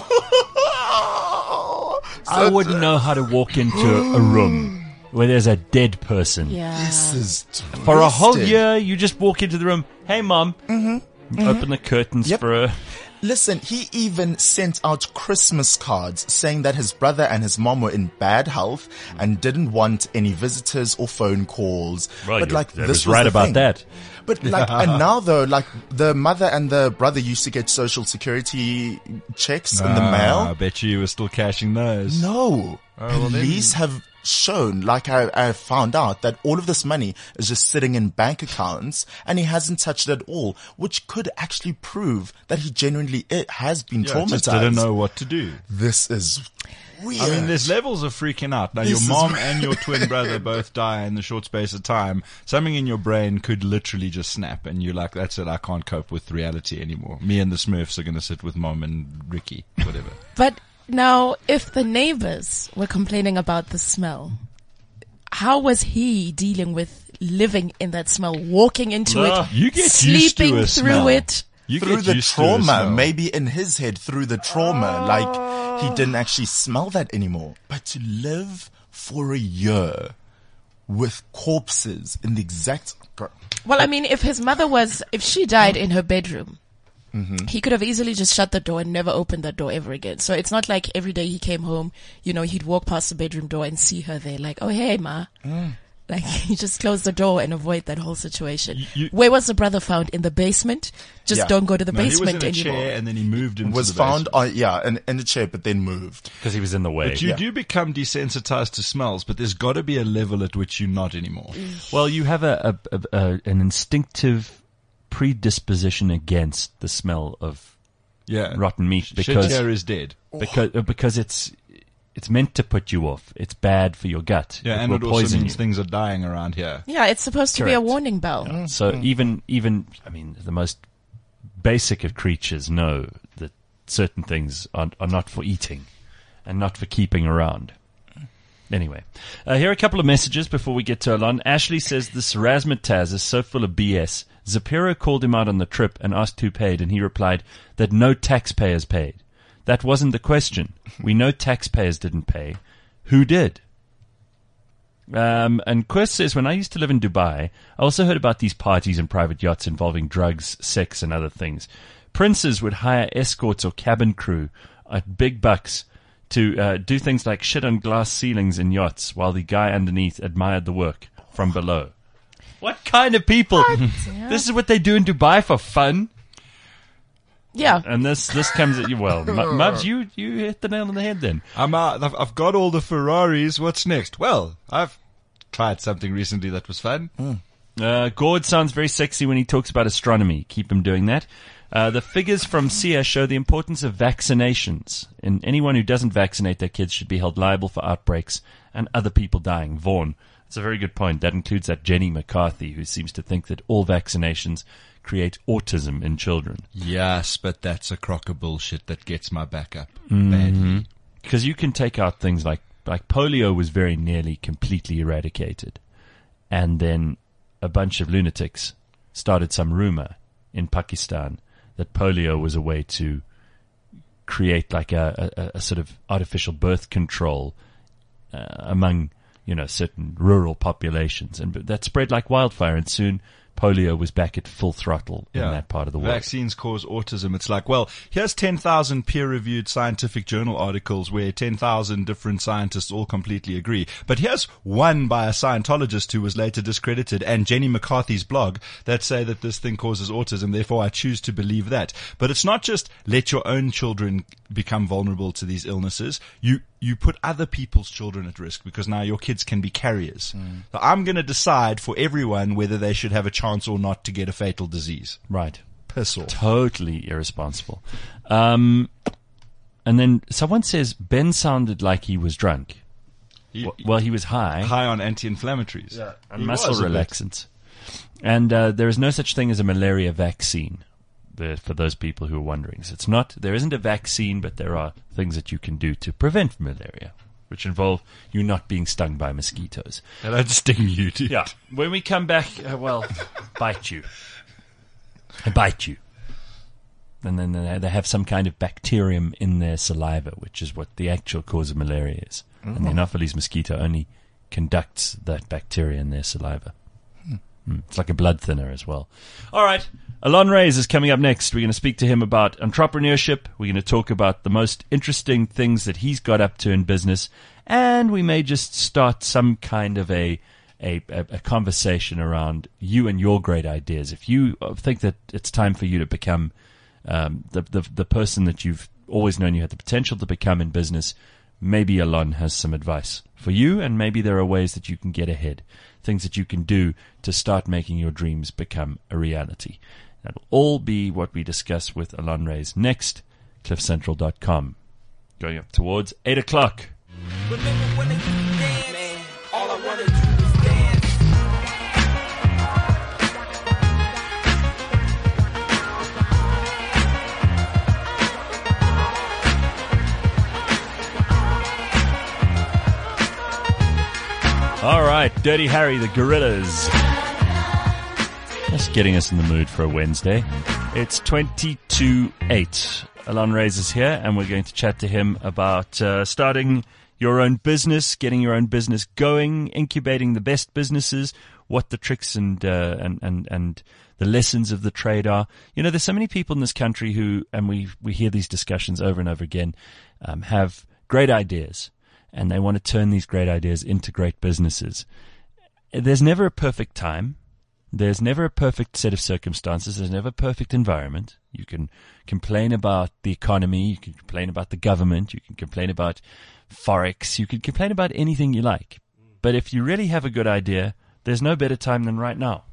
S2: I wouldn't know how to walk into a room where there's a dead person.
S5: Yeah.
S3: This is twisted.
S2: For a whole year, you just walk into the room, hey, Mom, open the curtains for a...
S3: Listen, he even sent out Christmas cards saying that his brother and his mom were in bad health and didn't want any visitors or phone calls.
S2: Well,
S3: but like,
S2: that
S3: this
S2: was right about
S3: thing.
S2: that.
S3: But like, and now though, like the mother and the brother used to get social security checks in the mail.
S4: I bet you were still cashing those.
S3: No. Police have shown, like I found out, that all of this money is just sitting in bank accounts and he hasn't touched it at all, which could actually prove that he genuinely has been traumatized.
S4: Just didn't know what to do.
S3: This is weird.
S4: I mean, there's levels of freaking out. Now, your mom and your twin brother both die in the short space of time. Something in your brain could literally just snap and you're like, that's it, I can't cope with reality anymore. Me and the Smurfs are going to sit with Mom and Ricky, whatever.
S5: But now, if the neighbors were complaining about the smell, how was he dealing with living in that smell, walking into it,
S4: you get
S5: sleeping
S4: used to a
S5: through
S4: smell.
S5: it?
S3: Through the trauma, maybe in his head, through the trauma, like he didn't actually smell that anymore. But to live for a year with corpses in the exact...
S5: Well, I mean, if she died in her bedroom, he could have easily just shut the door and never opened that door ever again. So it's not like every day he came home, he'd walk past the bedroom door and see her there like, oh, hey, Ma. Like, he just closed the door and avoid that whole situation. Where was the brother found? In the basement? Don't go to the basement
S4: he was in a
S5: anymore.
S4: chair and then he moved into
S3: was
S4: the
S3: found
S4: basement.
S3: in a chair, but then moved
S2: because he was in the way.
S4: But you do become desensitized to smells, but there's got to be a level at which you're not anymore.
S2: Well, you have an instinctive predisposition against the smell of rotten meat because
S4: shit is dead.
S2: Because it's meant to put you off. It's bad for your gut.
S4: Yeah, and it also means things are dying around here.
S5: Yeah, it's supposed to be a warning bell.
S2: So even I mean, the most basic of creatures know that certain things are not for eating and not for keeping around. Anyway, here are a couple of messages before we get to Alon. Ashley says this razzmatazz is so full of BS. Zapiro called him out on the trip and asked who paid, and he replied that no taxpayers paid. That wasn't the question. We know taxpayers didn't pay. Who did? And Chris says, when I used to live in Dubai, I also heard about these parties and private yachts involving drugs, sex, and other things. Princes would hire escorts or cabin crew at big bucks to do things like shit on glass ceilings in yachts while the guy underneath admired the work from below. What kind of people? This is what they do in Dubai for fun?
S5: Yeah.
S2: And this comes at you. Well, Mubs, you hit the nail on the head then.
S4: I've got all the Ferraris. What's next? Well, I've tried something recently that was fun.
S2: Gord sounds very sexy when he talks about astronomy. Keep him doing that. The figures from SIA show the importance of vaccinations. And anyone who doesn't vaccinate their kids should be held liable for outbreaks and other people dying. Vaughan, that's a very good point. That includes that Jenny McCarthy, who seems to think that all vaccinations create autism in children.
S4: Yes, but that's a crock of bullshit that gets my back up badly.
S2: Because you can take out things like polio was very nearly completely eradicated. And then a bunch of lunatics started some rumor in Pakistan that polio was a way to create like a sort of artificial birth control among, certain rural populations. And that spread like wildfire, and soon polio was back at full throttle in that part of the world.
S4: Vaccines cause autism. It's like, well, here's 10,000 peer-reviewed scientific journal articles where 10,000 different scientists all completely agree. But here's one by a Scientologist who was later discredited, and Jenny McCarthy's blog that say that this thing causes autism. Therefore, I choose to believe that. But it's not just let your own children become vulnerable to these illnesses. You put other people's children at risk because now your kids can be carriers. So I'm going to decide for everyone whether they should have a chance or not to get a fatal disease.
S2: Right.
S4: Piss off.
S2: Totally irresponsible. And then someone says Ben sounded like he was drunk. He was high.
S4: High on anti-inflammatories.
S2: Yeah, and muscle relaxants. And there is no such thing as a malaria vaccine. For those people who are wondering. So there isn't a vaccine, but there are things that you can do to prevent malaria, which involve you not being stung by mosquitoes.
S4: They don't sting you, dude.
S2: Yeah. When we come back, bite you. They bite you. And then they have some kind of bacterium in their saliva, which is what the actual cause of malaria is. And the Anopheles mosquito only conducts that bacteria in their saliva. It's like a blood thinner as well. All right. Alon Reyes is coming up next. We're going to speak to him about entrepreneurship. We're going to talk about the most interesting things that he's got up to in business. And we may just start some kind of a conversation around you and your great ideas. If you think that it's time for you to become the person that you've always known you had the potential to become in business, maybe Alon has some advice for you, and maybe there are ways that you can get ahead, things that you can do to start making your dreams become a reality. That'll all be what we discuss with Alon Reyes next, cliffcentral.com. Going up towards 8 o'clock.
S11: Remember when they used to dance, man, all I wanted to do was dance.
S2: All right, Dirty Harry, the Gorillas. Just getting us in the mood for a Wednesday. It's 20-8. Alon Reyes is here, and we're going to chat to him about starting your own business, getting your own business going, incubating the best businesses, what the tricks and the lessons of the trade are. You know, there's so many people in this country who, and we hear these discussions over and over again, have great ideas, and they want to turn these great ideas into great businesses. There's never a perfect time. There's never a perfect set of circumstances. There's never a perfect environment. You can complain about the economy. You can complain about the government. You can complain about Forex. You can complain about anything you like. But if you really have a good idea, there's no better time than right now.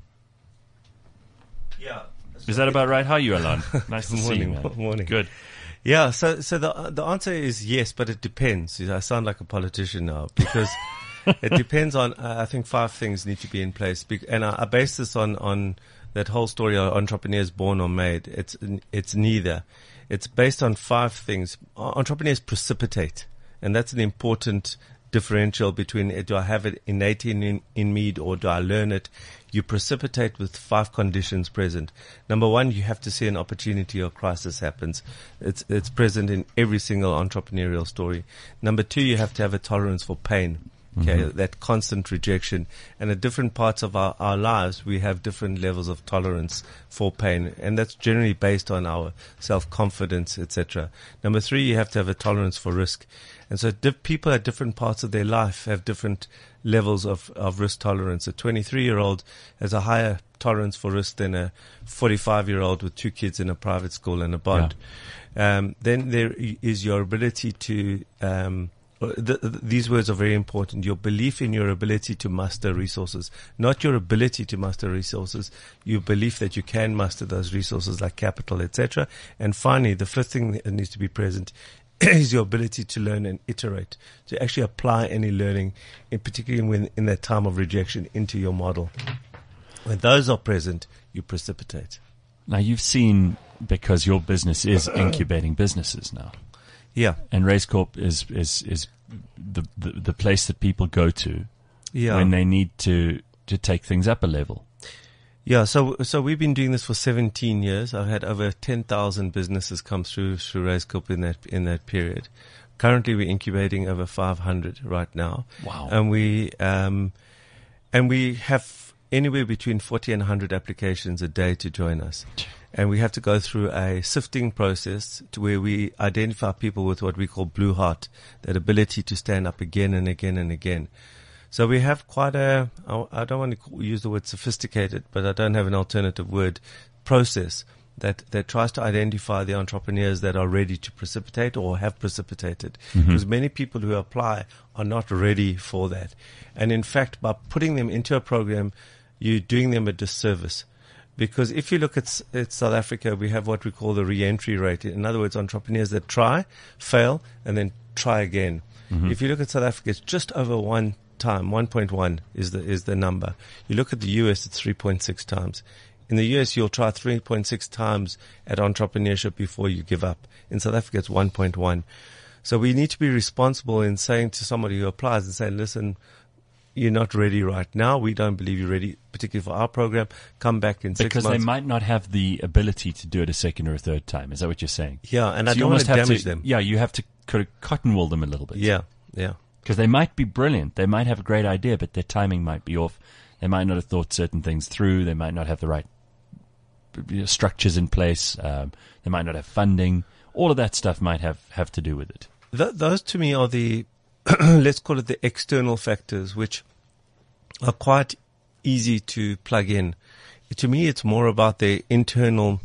S12: Yeah.
S2: Is that about right? How are you, Alon? Nice to see you, man.
S12: Morning.
S2: Good.
S12: Yeah, so the answer is yes, but it depends. I sound like a politician now because it depends on, I think 5 things need to be in place. And I base this on that whole story of entrepreneurs born or made. It's neither. It's based on 5 things. Entrepreneurs precipitate, and that's an important differential between do I have it innate in me or do I learn it? You precipitate with 5 conditions present. Number 1, you have to see an opportunity or crisis happens. It's present in every single entrepreneurial story. Number 2, you have to have a tolerance for pain. Okay, that constant rejection. And at different parts of our lives, we have different levels of tolerance for pain. And that's generally based on our self-confidence, etc. Number 3, you have to have a tolerance for risk. And so people at different parts of their life have different levels of risk tolerance. A 23-year-old has a higher tolerance for risk than a 45-year-old with 2 kids in a private school and a bond. Yeah. Then there is your ability to these words are very important. Your belief in your ability to muster resources, not your ability to muster resources, your belief that you can muster those resources like capital, etc. And finally, the 5th thing that needs to be present is your ability to learn and iterate, to actually apply any learning, particularly when in that time of rejection, into your model. When those are present, you precipitate.
S2: Now, you've seen, because your business is incubating businesses now.
S12: Yeah.
S2: And RaiseCorp is the place that people go to when they need to take things up a level.
S12: Yeah, so we've been doing this for 17 years. I've had over 10,000 businesses come through RaiseCorp in that period. Currently, we're incubating over 500 right now.
S2: Wow!
S12: And we have anywhere between 40 and 100 applications a day to join us. And we have to go through a sifting process to where we identify people with what we call blue heart, that ability to stand up again and again and again. So we have quite I don't want to use the word sophisticated, but I don't have an alternative word, process that tries to identify the entrepreneurs that are ready to precipitate or have precipitated. Because many people who apply are not ready for that. And in fact, by putting them into a program, you're doing them a disservice. Because if you look at South Africa, we have what we call the re-entry rate. In other words, entrepreneurs that try, fail, and then try again. If you look at South Africa, it's just over 1 time. 1.1 is the number. You look at the US, it's 3.6 times. In the US, you'll try 3.6 times at entrepreneurship before you give up. In South Africa, it's 1.1. So we need to be responsible in saying to somebody who applies and saying, listen, you're not ready right now. We don't believe you're ready, particularly for our program. Come back in 6 months.
S2: Because they might not have the ability to do it a second or a third time. Is that what you're saying?
S12: Yeah, and so I don't want to damage them.
S2: Yeah, you have to kind of cotton wool them a little bit.
S12: Yeah.
S2: Because they might be brilliant. They might have a great idea, but their timing might be off. They might not have thought certain things through. They might not have the right structures in place. They might not have funding. All of that stuff might have to do with it.
S12: Those to me are the, let's call it the external factors, which are quite easy to plug in. To me, it's more about their internal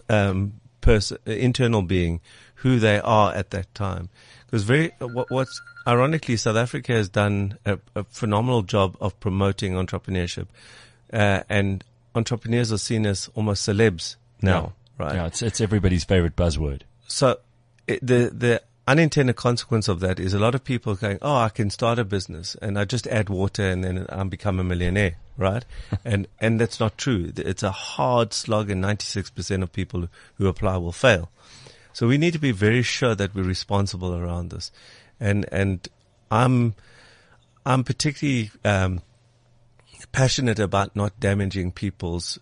S12: internal being, who they are at that time. Because what's ironically, South Africa has done a phenomenal job of promoting entrepreneurship, and entrepreneurs are seen as almost celebs now, right?
S2: Yeah, it's everybody's favorite buzzword.
S12: So the unintended consequence of that is a lot of people going, oh, I can start a business and I just add water and then I become a millionaire, right? and that's not true. It's a hard slog, and 96% of people who apply will fail. So we need to be very sure that we're responsible around this. And I'm particularly passionate about not damaging people's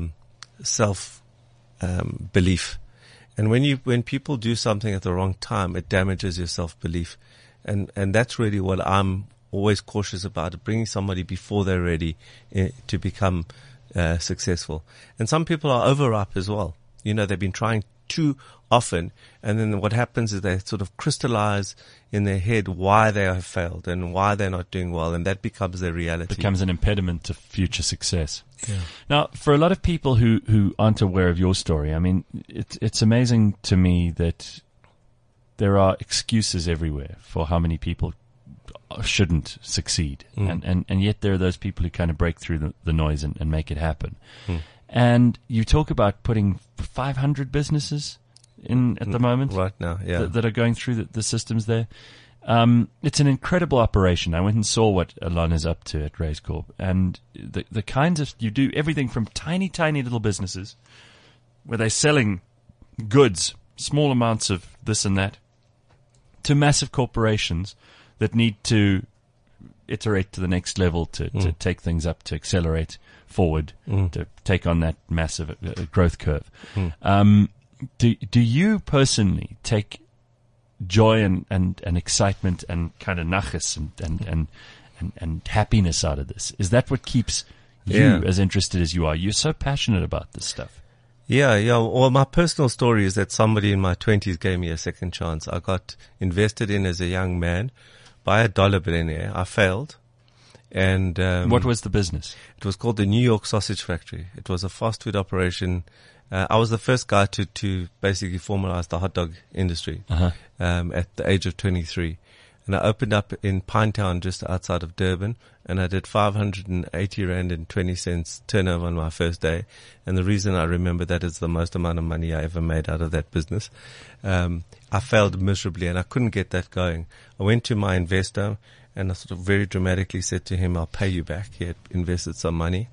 S12: self belief. And when people do something at the wrong time, it damages your self belief. And that's really what I'm always cautious about, bringing somebody before they're ready to become successful. And some people are overripe as well. You know, they've been trying too often, and then what happens is they sort of crystallize in their head why they have failed and why they're not doing well, and that becomes their reality.
S2: It becomes an impediment to future success. Yeah. Now, for a lot of people who aren't aware of your story, I mean, it's amazing to me that there are excuses everywhere for how many people shouldn't succeed, and yet there are those people who kind of break through the noise and make it happen. And you talk about putting 500 businesses in at the moment
S12: right now,
S2: that are going through the systems there. It's an incredible operation. I went and saw what Alon is up to at RaiseCorp, and the kinds of, you do everything from tiny little businesses where they're selling goods small amounts of this and that, to massive corporations that need to iterate to the next level, to take things up, to accelerate forward, to take on that massive growth curve. Do you personally take joy and excitement and kind of nachas and happiness out of this? Is that what keeps you as interested as you are? You're so passionate about this stuff.
S12: Yeah. Well, my personal story is that somebody in my 20s gave me a second chance. I got invested in as a young man by a dollar billionaire. I failed. And
S2: what was the business?
S12: It was called the New York Sausage Factory. It was a fast food operation. I was the first guy to basically formalize the hot dog industry at the age of 23. And I opened up in Pinetown, just outside of Durban, and I did 580 Rand and 20 cents turnover on my first day. And the reason I remember that is the most amount of money I ever made out of that business. I failed miserably and I couldn't get that going. I went to my investor and I sort of very dramatically said to him, I'll pay you back. He had invested some money.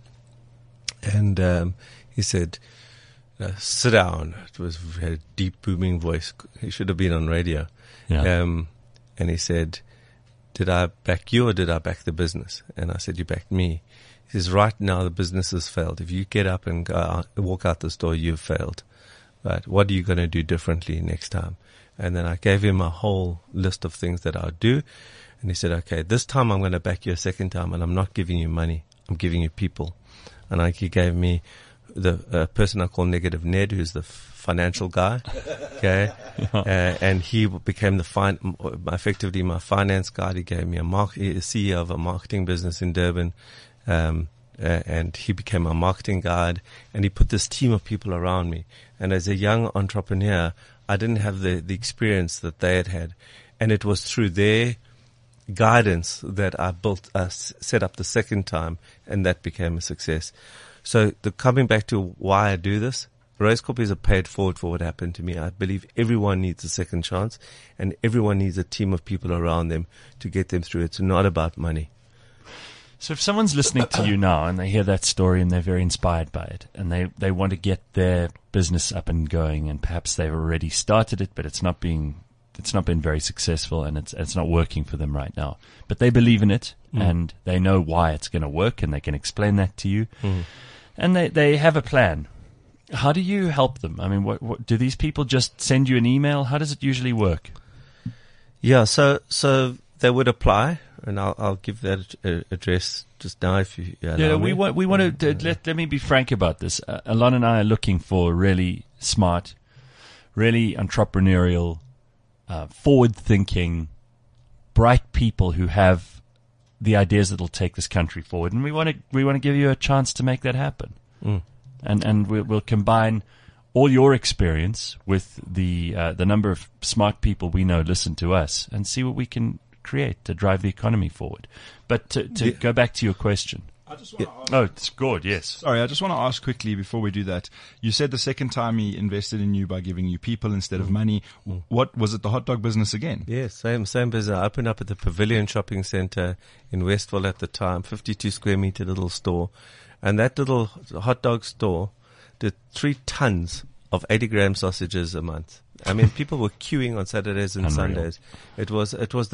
S12: And he said, sit down. It was a deep booming voice. He should have been on radio.
S2: Yeah.
S12: And he said, did I back you or did I back the business? And I said, you backed me. He says, right now the business has failed. If you get up and go out, walk out the door, you've failed. Right? What are you going to do differently next time? And then I gave him a whole list of things that I would do. And he said, okay, this time I'm going to back you a second time, and I'm not giving you money. I'm giving you people. And he gave me the person I call Negative Ned, who's the financial guy. Okay. And he became effectively my finance guy. He gave me a CEO of a marketing business in Durban. And he became my marketing guide, and he put this team of people around me. And as a young entrepreneur, I didn't have the experience that they had. And it was through their guidance that I set up the second time, and that became a success. So coming back to why I do this, Race Corp is a paid forward for what happened to me. I believe everyone needs a second chance, and everyone needs a team of people around them to get them through. It's not about money.
S2: So if someone's listening to you now and they hear that story and they're very inspired by it, and they want to get their business up and going, and perhaps they've already started it, but it's not been very successful, and it's not working for them right now, but they believe in it and they know why it's going to work, and they can explain that to you, and they have a plan. How do you help them? I mean, what do these people just send you an email? How does it usually work?
S12: Yeah, so they would apply, and I'll give that address just now if you allow me.
S2: We want to let me be frank about this. Alon and I are looking for really smart, really entrepreneurial, forward-thinking, bright people who have the ideas that will take this country forward, and we want to give you a chance to make that happen. And we'll combine all your experience with the number of smart people we know listen to us, and see what we can create to drive the economy forward. But to go back to your question.
S4: I just want to ask.
S2: Oh, it's good, yes.
S4: Sorry, I just want to ask quickly before we do that. You said the second time he invested in you by giving you people instead of money. What was it, the hot dog business again?
S12: Yes, same business. I opened up at the Pavilion Shopping Center in Westville at the time, 52 square meter little store. And that little hot dog store did 3 tons of 80-gram sausages a month. I mean, people were queuing on Saturdays and Sundays. It was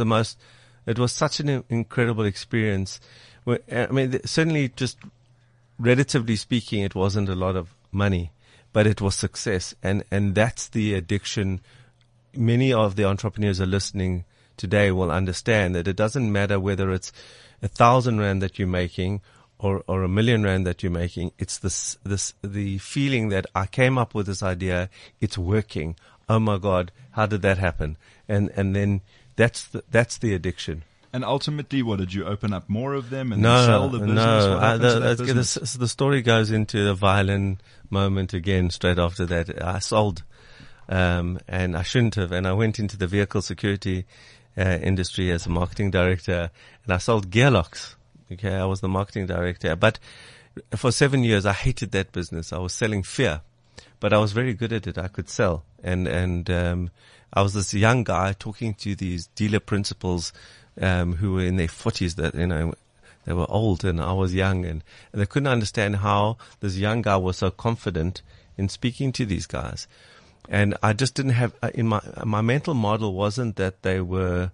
S12: such an incredible experience. I mean, certainly just relatively speaking, it wasn't a lot of money, but it was success. And that's the addiction. Many of the entrepreneurs are listening today will understand that it doesn't matter whether it's 1,000 Rand that you're making or 1 million Rand that you're making. It's the feeling that I came up with this idea. It's working. Oh my God, how did that happen? And then that's the addiction.
S4: And ultimately, what did you open up more of them and sell the business?
S12: No, the story goes into a violent moment again. Straight after that, I sold, and I shouldn't have. And I went into the vehicle security industry as a marketing director, and I sold gearlocks. Okay, I was the marketing director, but for 7 years I hated that business. I was selling fear, but I was very good at it. I could sell, and I was this young guy talking to these dealer principals. Who were in their 40s, that, they were old and I was young, and they couldn't understand how this young guy was so confident in speaking to these guys. And I just didn't have, in my mental model wasn't that they were,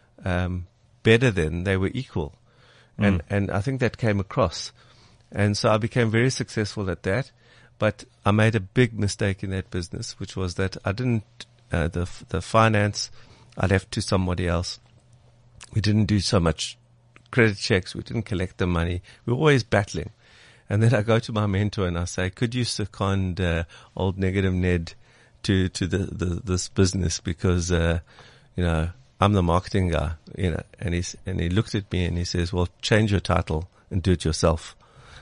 S12: better than, they were equal. And I think that came across. And so I became very successful at that. But I made a big mistake in that business, which was that I didn't, the finance, I left to somebody else. We didn't do so much credit checks. We didn't collect the money. We were always battling. And then I go to my mentor and I say, could you second, old Negative Ned to this business? Because, I'm the marketing guy, and he looked at me and he says, well, change your title and do it yourself.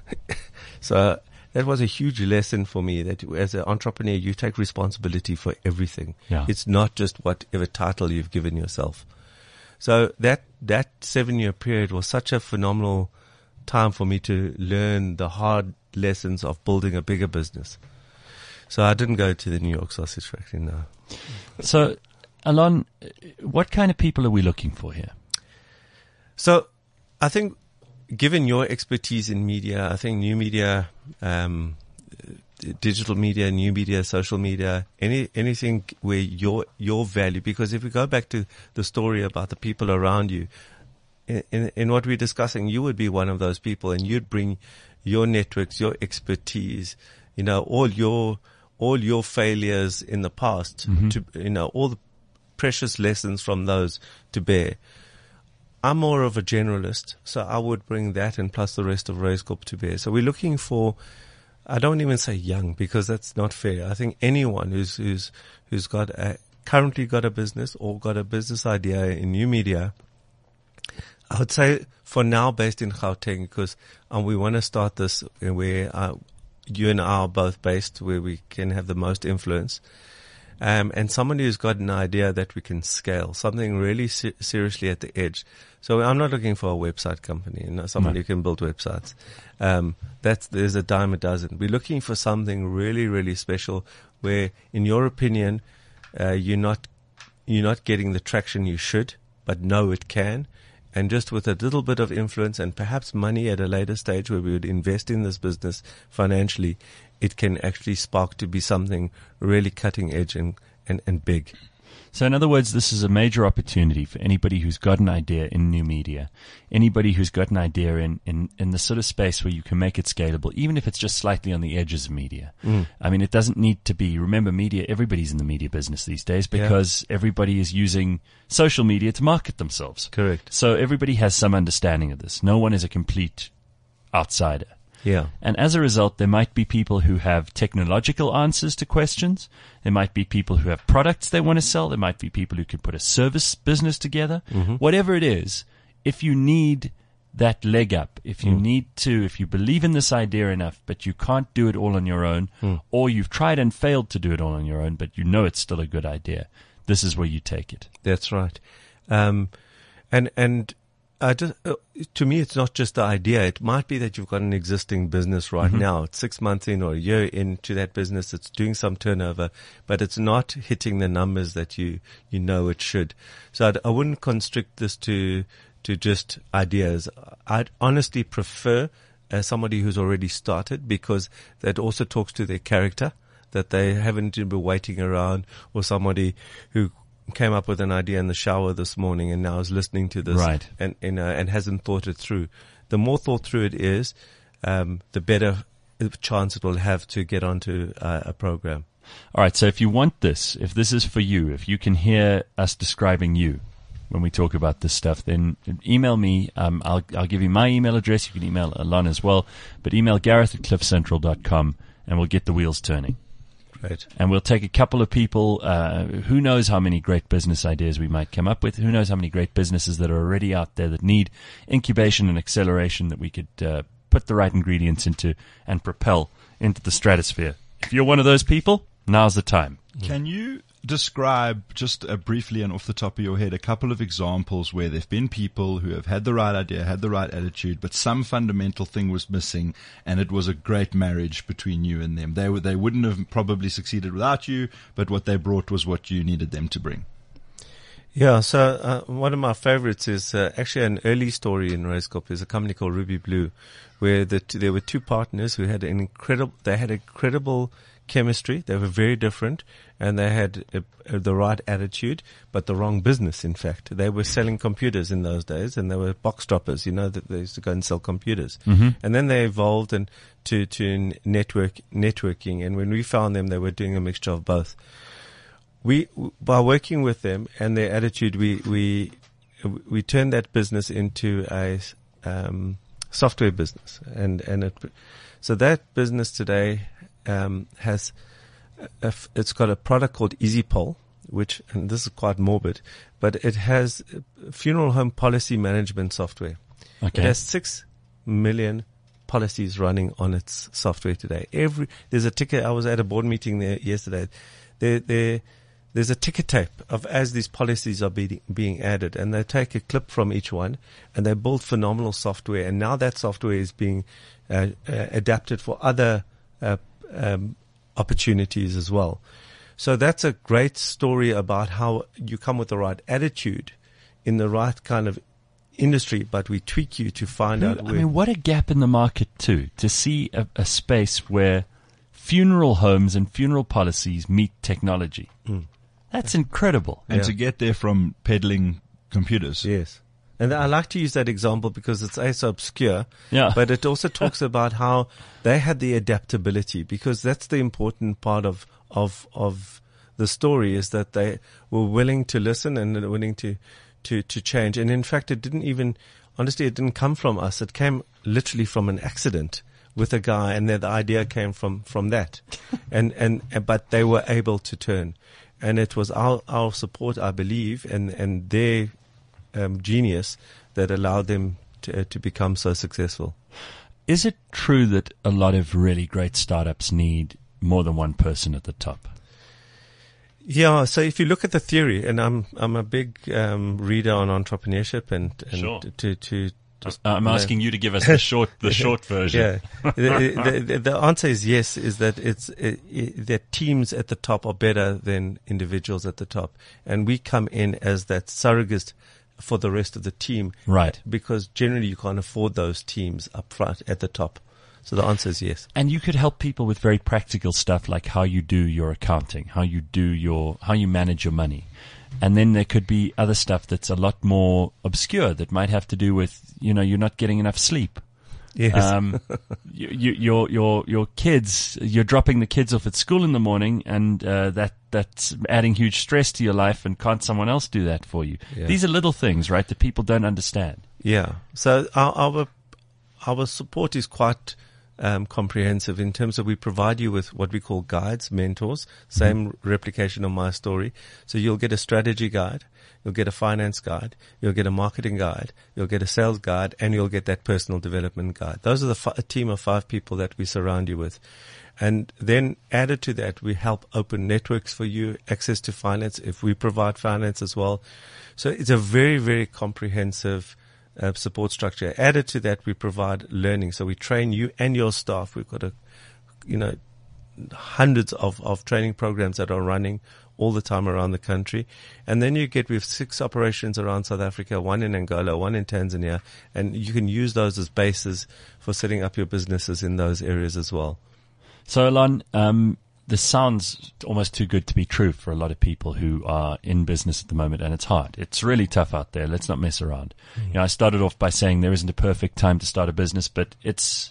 S12: So that was a huge lesson for me, that as an entrepreneur, you take responsibility for everything.
S2: Yeah.
S12: It's not just whatever title you've given yourself. So that 7-year period was such a phenomenal time for me to learn the hard lessons of building a bigger business. So I didn't go to the New York Sausage Factory, no.
S2: So, Alon, what kind of people are we looking for here?
S12: So I think, given your expertise in media, I think new media, digital media, new media, social media, anything where your value, because if we go back to the story about the people around you, in what we're discussing, you would be one of those people, and you'd bring your networks, your expertise, all your failures in the past, to, all the precious lessons from those to bear. I'm more of a generalist, so I would bring that and plus the rest of Raizcorp to bear. So we're looking for, I don't even say young, because that's not fair. I think anyone who's currently got a business or got a business idea in new media, I would say for now based in Gauteng, because we want to start this where you and I are both based, where we can have the most influence. And somebody who's got an idea that we can scale, something really seriously at the edge. So I'm not looking for a website company, somebody who can build websites. There's a dime a dozen. We're looking for something really, really special where, in your opinion, you're not getting the traction you should, but know it can. And just with a little bit of influence and perhaps money at a later stage where we would invest in this business financially, it can actually spark to be something really cutting edge and big.
S2: So in other words, this is a major opportunity for anybody who's got an idea in new media, anybody who's got an idea in the sort of space where you can make it scalable, even if it's just slightly on the edges of media. I mean, it doesn't need to be, remember media, everybody's in the media business these days because everybody is using social media to market themselves.
S12: Correct.
S2: So everybody has some understanding of this. No one is a complete outsider.
S12: Yeah.
S2: And as a result, there might be people who have technological answers to questions. There might be people who have products they want to sell. There might be people who can put a service business together. Whatever it is, if you need that leg up, if you if you believe in this idea enough, but you can't do it all on your own, or you've tried and failed to do it all on your own, but you know it's still a good idea, this is where you take it.
S12: That's right. To me, it's not just the idea. It might be that you've got an existing business right now. It's 6 months in or a year into that business. It's doing some turnover, but it's not hitting the numbers that you know it should. So I wouldn't constrict this to just ideas. I'd honestly prefer somebody who's already started, because that also talks to their character, that they haven't been waiting around, or somebody who came up with an idea in the shower this morning and now is listening to this and hasn't thought it through. The more thought through it is, the better chance it will have to get onto a program.
S2: All right. So if you want this, if this is for you, if you can hear us describing you when we talk about this stuff, then email me. I'll give you my email address. You can email Alon as well, but email Gareth@cliffcentral.com and we'll get the wheels turning.
S12: Right.
S2: And we'll take a couple of people, who knows how many great business ideas we might come up with, who knows how many great businesses that are already out there that need incubation and acceleration that we could put the right ingredients into and propel into the stratosphere. If you're one of those people, now's the time.
S4: Can you describe just briefly and off the top of your head a couple of examples where there have been people who have had the right idea, had the right attitude, but some fundamental thing was missing, and it was a great marriage between you and them? They wouldn't have probably succeeded without you, but what they brought was what you needed them to bring.
S12: Yeah, so one of my favorites is actually an early story in Raizcorp. There's a company called Ruby Blue, where there were two partners who had incredible chemistry. They were very different, and they had the right attitude, but the wrong business. In fact, they were selling computers in those days, and they were box droppers. You know, that they used to go and sell computers, and then they evolved to networking. And when we found them, they were doing a mixture of both. By working with them and their attitude, we turned that business into a software business, so that business today has it's got a product called EasyPoll, which, and this is quite morbid, but it has funeral home policy management software.
S2: Okay.
S12: It has 6 million policies running on its software today. There's a ticker. I was at a board meeting there yesterday. There's a ticker tape of as these policies are being added, and they take a clip from each one, and they build phenomenal software. And now that software is being adapted for other opportunities as well. So that's a great story about how you come with the right attitude in the right kind of industry, but we tweak you to find out where.
S2: I mean, what a gap in the market too, to see a space where funeral homes and funeral policies meet technology. That's incredible.
S4: And to get there from peddling computers.
S12: Yes. And I like to use that example because it's so obscure, but it also talks about how they had the adaptability, because that's the important part of the story, is that they were willing to listen and willing to change. And in fact, it didn't come from us. It came literally from an accident with a guy, and the idea came from that. But they were able to turn. And it was our support, I believe, and their genius that allowed them to become so successful.
S2: Is it true that a lot of really great startups need more than one person at the top?
S12: Yeah. So if you look at the theory, and I'm a big reader on entrepreneurship, and
S2: sure.
S12: to
S2: I'm asking you to give us the short version.
S12: Yeah. The answer is yes, is that that teams at the top are better than individuals at the top. And we come in as that surrogate for the rest of the team.
S2: Right.
S12: Because generally you can't afford those teams up front at the top. So the answer is yes.
S2: And you could help people with very practical stuff like how you do your accounting, how you manage your money. And then there could be other stuff that's a lot more obscure that might have to do with, you're not getting enough sleep.
S12: Yes.
S2: Your kids, you're dropping the kids off at school in the morning, and that's adding huge stress to your life, and can't someone else do that for you? Yeah. These are little things, right, that people don't understand.
S12: Yeah. So our support is quite comprehensive in terms of we provide you with what we call guides, mentors, same replication of my story. So you'll get a strategy guide, you'll get a finance guide, you'll get a marketing guide, you'll get a sales guide, and you'll get that personal development guide. Those are a team of 5 people that we surround you with. And then added to that, we help open networks for you, access to finance if we provide finance as well. So it's a very, very comprehensive support structure. Added to that, we provide learning. So we train you and your staff. We've got hundreds of training programs that are running all the time around the country. And then we have 6 operations around South Africa, 1 in Angola, 1 in Tanzania, and you can use those as bases for setting up your businesses in those areas as well.
S2: So Alon, this sounds almost too good to be true for a lot of people who are in business at the moment, and it's hard. It's really tough out there. Let's not mess around. I started off by saying there isn't a perfect time to start a business, but it's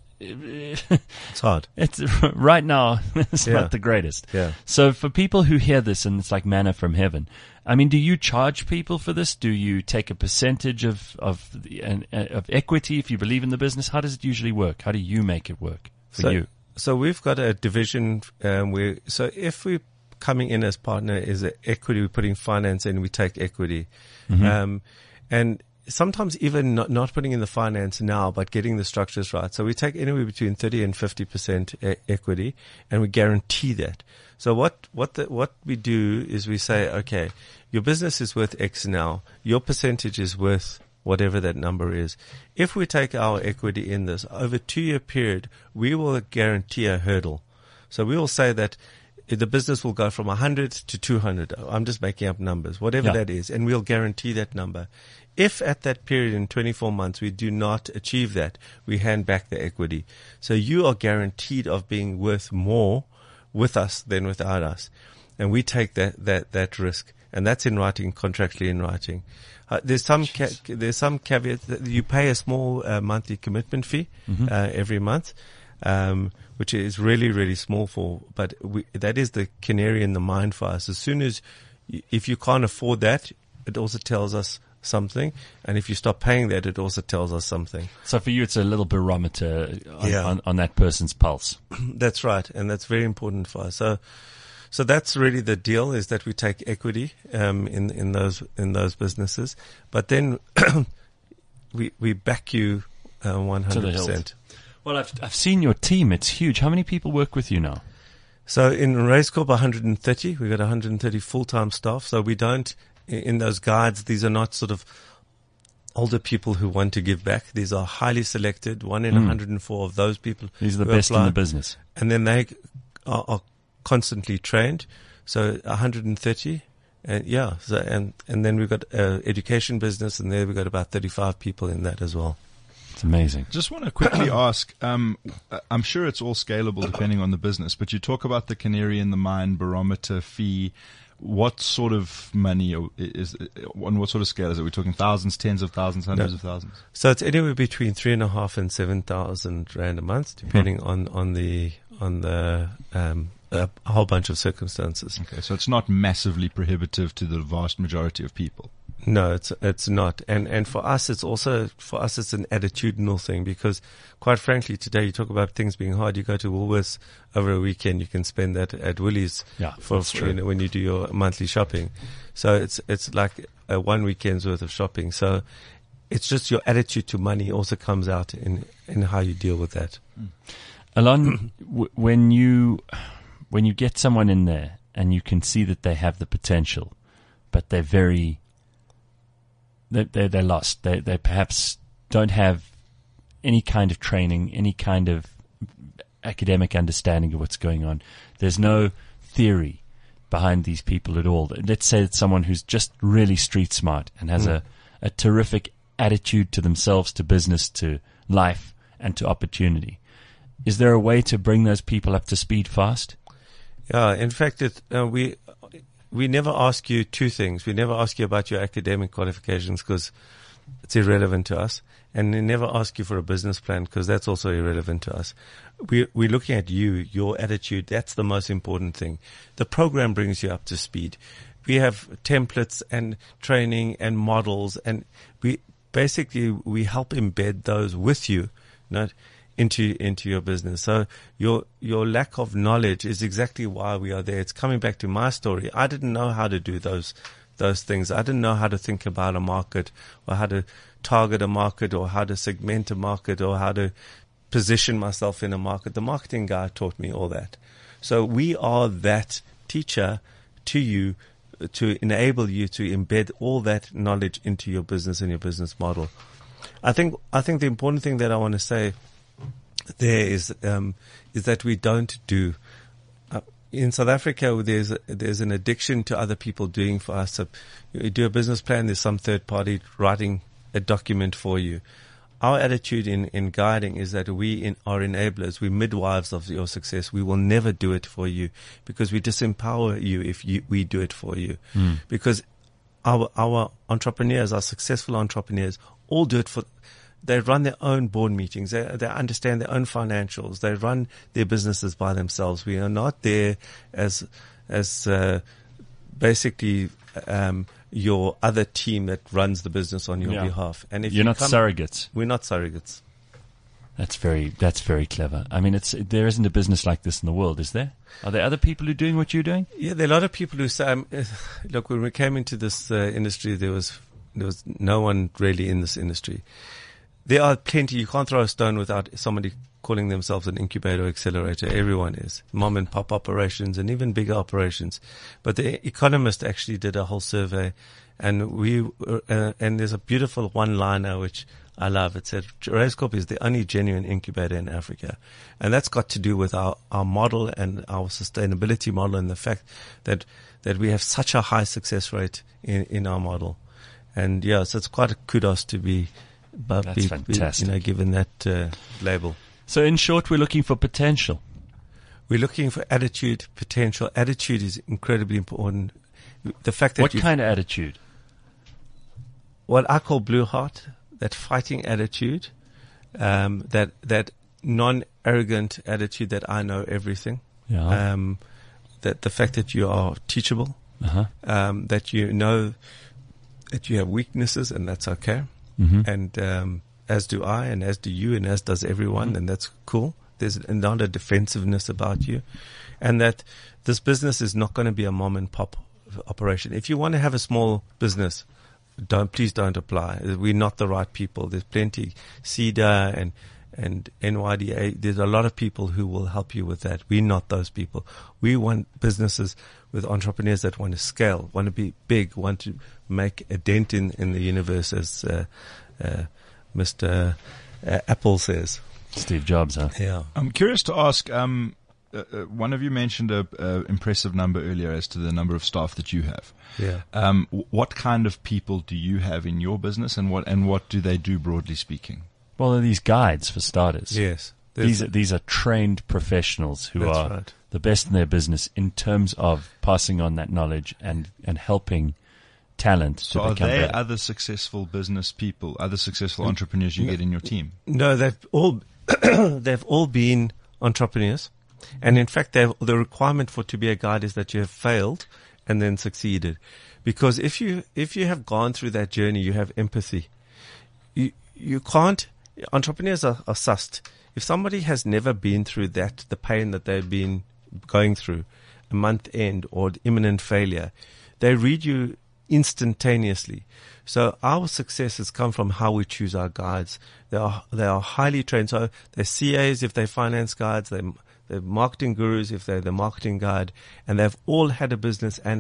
S12: hard.
S2: It's right now. It's not the greatest.
S12: Yeah.
S2: So for people who hear this and it's like manna from heaven, I mean, do you charge people for this? Do you take a percentage of equity if you believe in the business? How does it usually work? How do you make it work for you?
S12: So we've got a division so if we're coming in as partner is equity, we're putting finance in, we take equity. And sometimes even not putting in the finance now, but getting the structures right. So we take anywhere between 30 and 50% equity, and we guarantee that. So what we do is we say, okay, your business is worth X now. Your percentage is worth whatever that number is. If we take our equity in this over a 2-year period, we will guarantee a hurdle. So we will say that the business will go from 100 to 200. I'm just making up numbers, whatever that is, and we'll guarantee that number. If at that period in 24 months we do not achieve that, we hand back the equity. So you are guaranteed of being worth more with us than without us. And we take that risk. And that's in writing, contractually in writing. There's some caveat that you pay a small monthly commitment fee every month, which is really, really small but that is the canary in the mine for us. As soon as, if you can't afford that, it also tells us something. And if you stop paying that, it also tells us something.
S2: So for you, it's a little barometer on that person's pulse.
S12: That's right. And that's very important for us. So that's really the deal, is that we take equity in those businesses, but then we back you 100%.
S2: Well, I've seen your team; it's huge. How many people work with you now?
S12: So in Race Corp, 130. We've got 130 full-time staff. So we don't, in those guides, these are not sort of older people who want to give back. These are highly selected. 1 in 104 of those people.
S2: These are the best in the business,
S12: and then they are constantly trained. So 130, and then we've got education business, and there we've got about 35 people in that as well.
S2: It's amazing.
S4: Just want to quickly ask, I'm sure it's all scalable depending on the business, but you talk about the canary in the mine barometer fee. What sort of money is, on what sort of scale is it? We're talking thousands, tens of thousands, hundreds of thousands?
S12: So it's anywhere between 3,500 and 7,000 rand a month, depending on the a whole bunch of circumstances.
S4: Okay, so it's not massively prohibitive to the vast majority of people.
S12: No, it's not. And for us, it's an attitudinal thing, because quite frankly, today you talk about things being hard. You go to Woolworths over a weekend, you can spend that at Woolies for when you do your monthly shopping. So it's like a 1 weekend's worth of shopping. So it's just your attitude to money also comes out in how you deal with that.
S2: Alon, when you get someone in there and you can see that they have the potential, but they're lost. They perhaps don't have any kind of training, any kind of academic understanding of what's going on. There's no theory behind these people at all. Let's say it's someone who's just really street smart and has a terrific attitude to themselves, to business, to life, and to opportunity. Is there a way to bring those people up to speed fast?
S12: Yeah, in fact, we never ask you two things. We never ask you about your academic qualifications, because it's irrelevant to us. And we never ask you for a business plan, because that's also irrelevant to us. We're looking at you, your attitude. That's the most important thing. The program brings you up to speed. We have templates and training and models, and we help embed those with you, into your business. So your lack of knowledge is exactly why we are there. It's coming back to my story. I didn't know how to do those things. I didn't know how to think about a market, or how to target a market, or how to segment a market, or how to position myself in a market. The marketing guy taught me all that. So we are that teacher to you, to enable you to embed all that knowledge into your business and your business model. I think the important thing that I want to say there is that we don't do. In South Africa, there's an addiction to other people doing for us. So you do a business plan, there's some third party writing a document for you. Our attitude in guiding is that we are enablers. We're midwives of your success. We will never do it for you, because we disempower you if we do it for you. Because our entrepreneurs, our successful entrepreneurs, all do it for. They run their own board meetings. They understand their own financials. They run their businesses by themselves. We are not there as basically your other team that runs the business on your behalf. And if
S2: you're not surrogates,
S12: we're not surrogates.
S2: That's very clever. I mean, there isn't a business like this in the world, is there? Are there other people who are doing what you're doing?
S12: Yeah, there are a lot of people who say, look, when we came into this industry, there was no one really in this industry. There are plenty. You can't throw a stone without somebody calling themselves an incubator or accelerator. Everyone is. Mom and pop operations and even bigger operations. But The Economist actually did a whole survey, and and there's a beautiful one-liner which I love. It said, Race Corp is the only genuine incubator in Africa. And that's got to do with our model and our sustainability model, and the fact that we have such a high success rate in our model. And so it's quite a kudos to be
S2: fantastic.
S12: Given that label.
S2: So in short, we're looking for potential.
S12: We're looking for attitude, potential. Attitude is incredibly important. The fact that
S2: what kind of attitude?
S12: What I call blue heart, that fighting attitude, that non-arrogant attitude that I know everything.
S2: Yeah.
S12: That the fact that you are teachable, that you know that you have weaknesses, and that's okay.
S2: Mm-hmm.
S12: And as do I, and as do you, and as does everyone, and that's cool. There's not a defensiveness about you, and that this business is not going to be a mom and pop operation. If you want to have a small business, please don't apply. We're not the right people. There's plenty, CEDA and NYDA. There's a lot of people who will help you with that. We're not those people. We want businesses with entrepreneurs that want to scale, want to be big, want to make a dent in the universe, as Mr. Apple says.
S2: Steve Jobs, huh?
S12: Yeah.
S4: I'm curious to ask, one of you mentioned a impressive number earlier as to the number of staff that you have.
S12: Yeah.
S4: What kind of people do you have in your business, and what do they do, broadly speaking?
S2: Well, they're these guides, for starters.
S12: Yes.
S2: These are trained professionals who
S12: That's
S2: are
S12: right.
S2: the best in their business in terms of passing on that knowledge and helping talent
S4: So
S2: to
S4: are
S2: become
S4: there
S2: better.
S4: other successful business people, other successful entrepreneurs you get in your team?
S12: No, they've all been entrepreneurs. And in fact, the requirement to be a guide is that you have failed and then succeeded. Because if you have gone through that journey, you have empathy. You can't, entrepreneurs are sussed. If somebody has never been through the pain that they've been going through, a month end or imminent failure, they read you instantaneously. So our success has come from how we choose our guides. They are highly trained. So they're CAs if they're finance guides, they're marketing gurus if they're the marketing guide, and they've all had a business and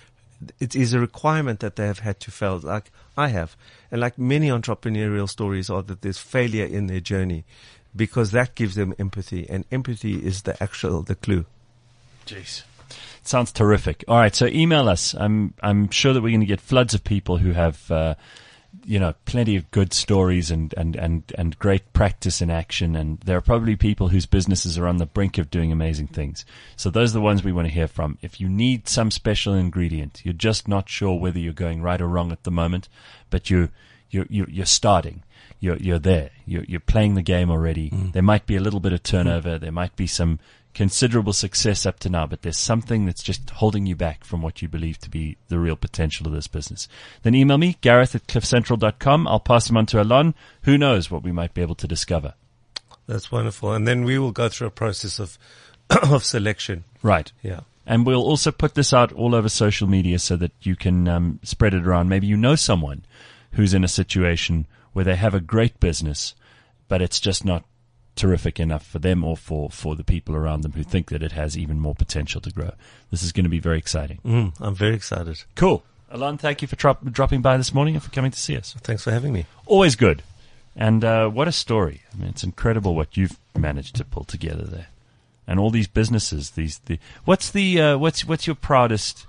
S12: it is a requirement that they have had to fail, like I have. And like many entrepreneurial stories are, that there's failure in their journey, because that gives them empathy, and empathy is the clue.
S2: Jeez. Sounds terrific. All right, so email us. I'm sure that we're going to get floods of people who have plenty of good stories and great practice in action, and there are probably people whose businesses are on the brink of doing amazing things. So those are the ones we want to hear from. If you need some special ingredient, you're just not sure whether you're going right or wrong at the moment, but you're starting. You're there. You're playing the game already. There might be a little bit of turnover. There might be some considerable success up to now, but there's something that's just holding you back from what you believe to be the real potential of this business. Then email me, Gareth@cliffcentral.com. I'll pass them on to Alon. Who knows what we might be able to discover.
S12: That's wonderful. And then we will go through a process of selection.
S2: Right.
S12: Yeah.
S2: And we'll also put this out all over social media so that you can spread it around. Maybe you know someone who's in a situation where they have a great business, but it's just not terrific enough for them or for the people around them who think that it has even more potential to grow. This is going to be very exciting.
S12: I'm very excited.
S2: Cool. Alon, thank you for dropping by this morning and for coming to see us.
S12: Thanks for having me.
S2: Always good. And what a story. I mean, it's incredible what you've managed to pull together there. And all these businesses, what's your proudest?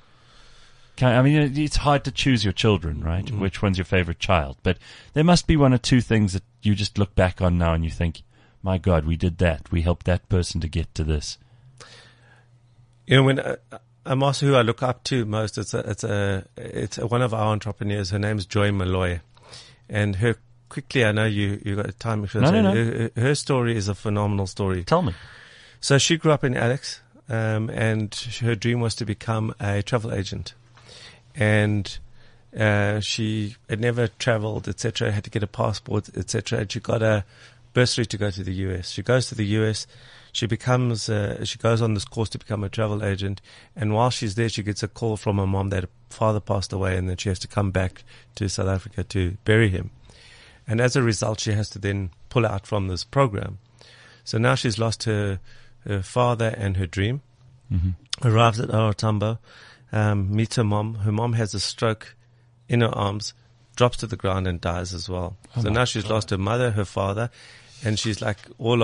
S2: I mean, it's hard to choose your children, right? Which one's your favorite child? But there must be one or two things that you just look back on now and you think, my God, we did that. We helped that person to get to this.
S12: You know, when I'm also who I look up to most, it's one of our entrepreneurs. Her name's Joy Malloy, and her quickly. I know you got time.
S2: No.
S12: Her story is a phenomenal story.
S2: Tell me.
S12: So she grew up in Alex, and her dream was to become a travel agent, and she had never traveled, etc. Had to get a passport, etc. And she got a bursary to go to the US. She goes to the US. She goes on this course to become a travel agent. And while she's there, she gets a call from her mom that her father passed away and that she has to come back to South Africa to bury him. And as a result, she has to then pull out from this program. So now she's lost her father and her dream. Mm-hmm. Arrives at OR Tambo, meets her mom. Her mom has a stroke in her arms, drops to the ground and dies as well. So now she's lost her mother, her father, and she's like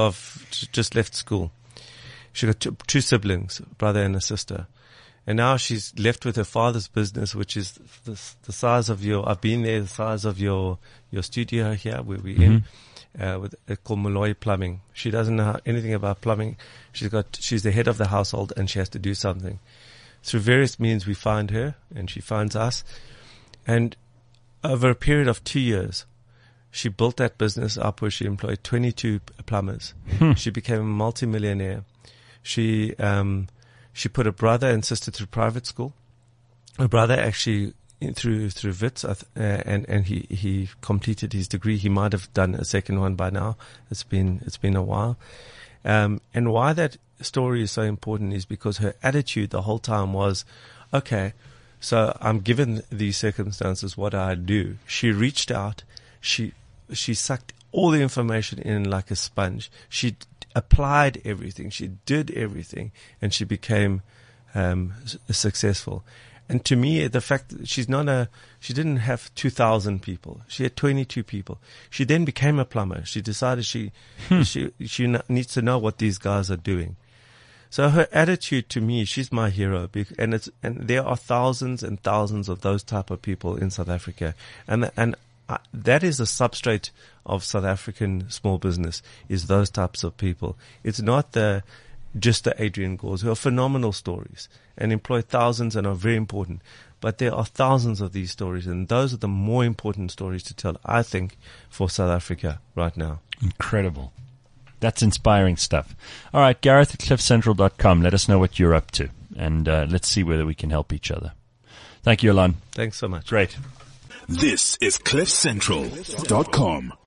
S12: just left school. She got two siblings, a brother and a sister. And now she's left with her father's business, which is the size of I've been there, the size of your studio here where we're in. called Molloy Plumbing. She doesn't know anything about plumbing. She's the head of the household and she has to do something. Through various means we find her and she finds us. And over a period of 2 years, she built that business up where she employed 22 plumbers. She became a multimillionaire. She put her brother and sister through private school. Her brother actually through Wits, and he completed his degree. He might have done a second one by now. It's been a while. And why that story is so important is because her attitude the whole time was, okay, so I'm given these circumstances, what do I do? She reached out. She sucked all the information in like a sponge. She applied everything. She did everything, and she became successful. And to me, the fact that she didn't have 2,000 people. She had 22 people. She then became a plumber. She decided she needs to know what these guys are doing. So her attitude to me, she's my hero. And there are thousands and thousands of those type of people in South Africa. And that is a substrate of South African small business, is those types of people. It's not just the Adrian Gores, who are phenomenal stories and employ thousands and are very important. But there are thousands of these stories, and those are the more important stories to tell, I think, for South Africa right now.
S2: Incredible. That's inspiring stuff. All right, Gareth at cliffcentral.com. Let us know what you're up to, and let's see whether we can help each other. Thank you, Alon.
S12: Thanks so much.
S2: Great.
S1: This is cliffcentral.com.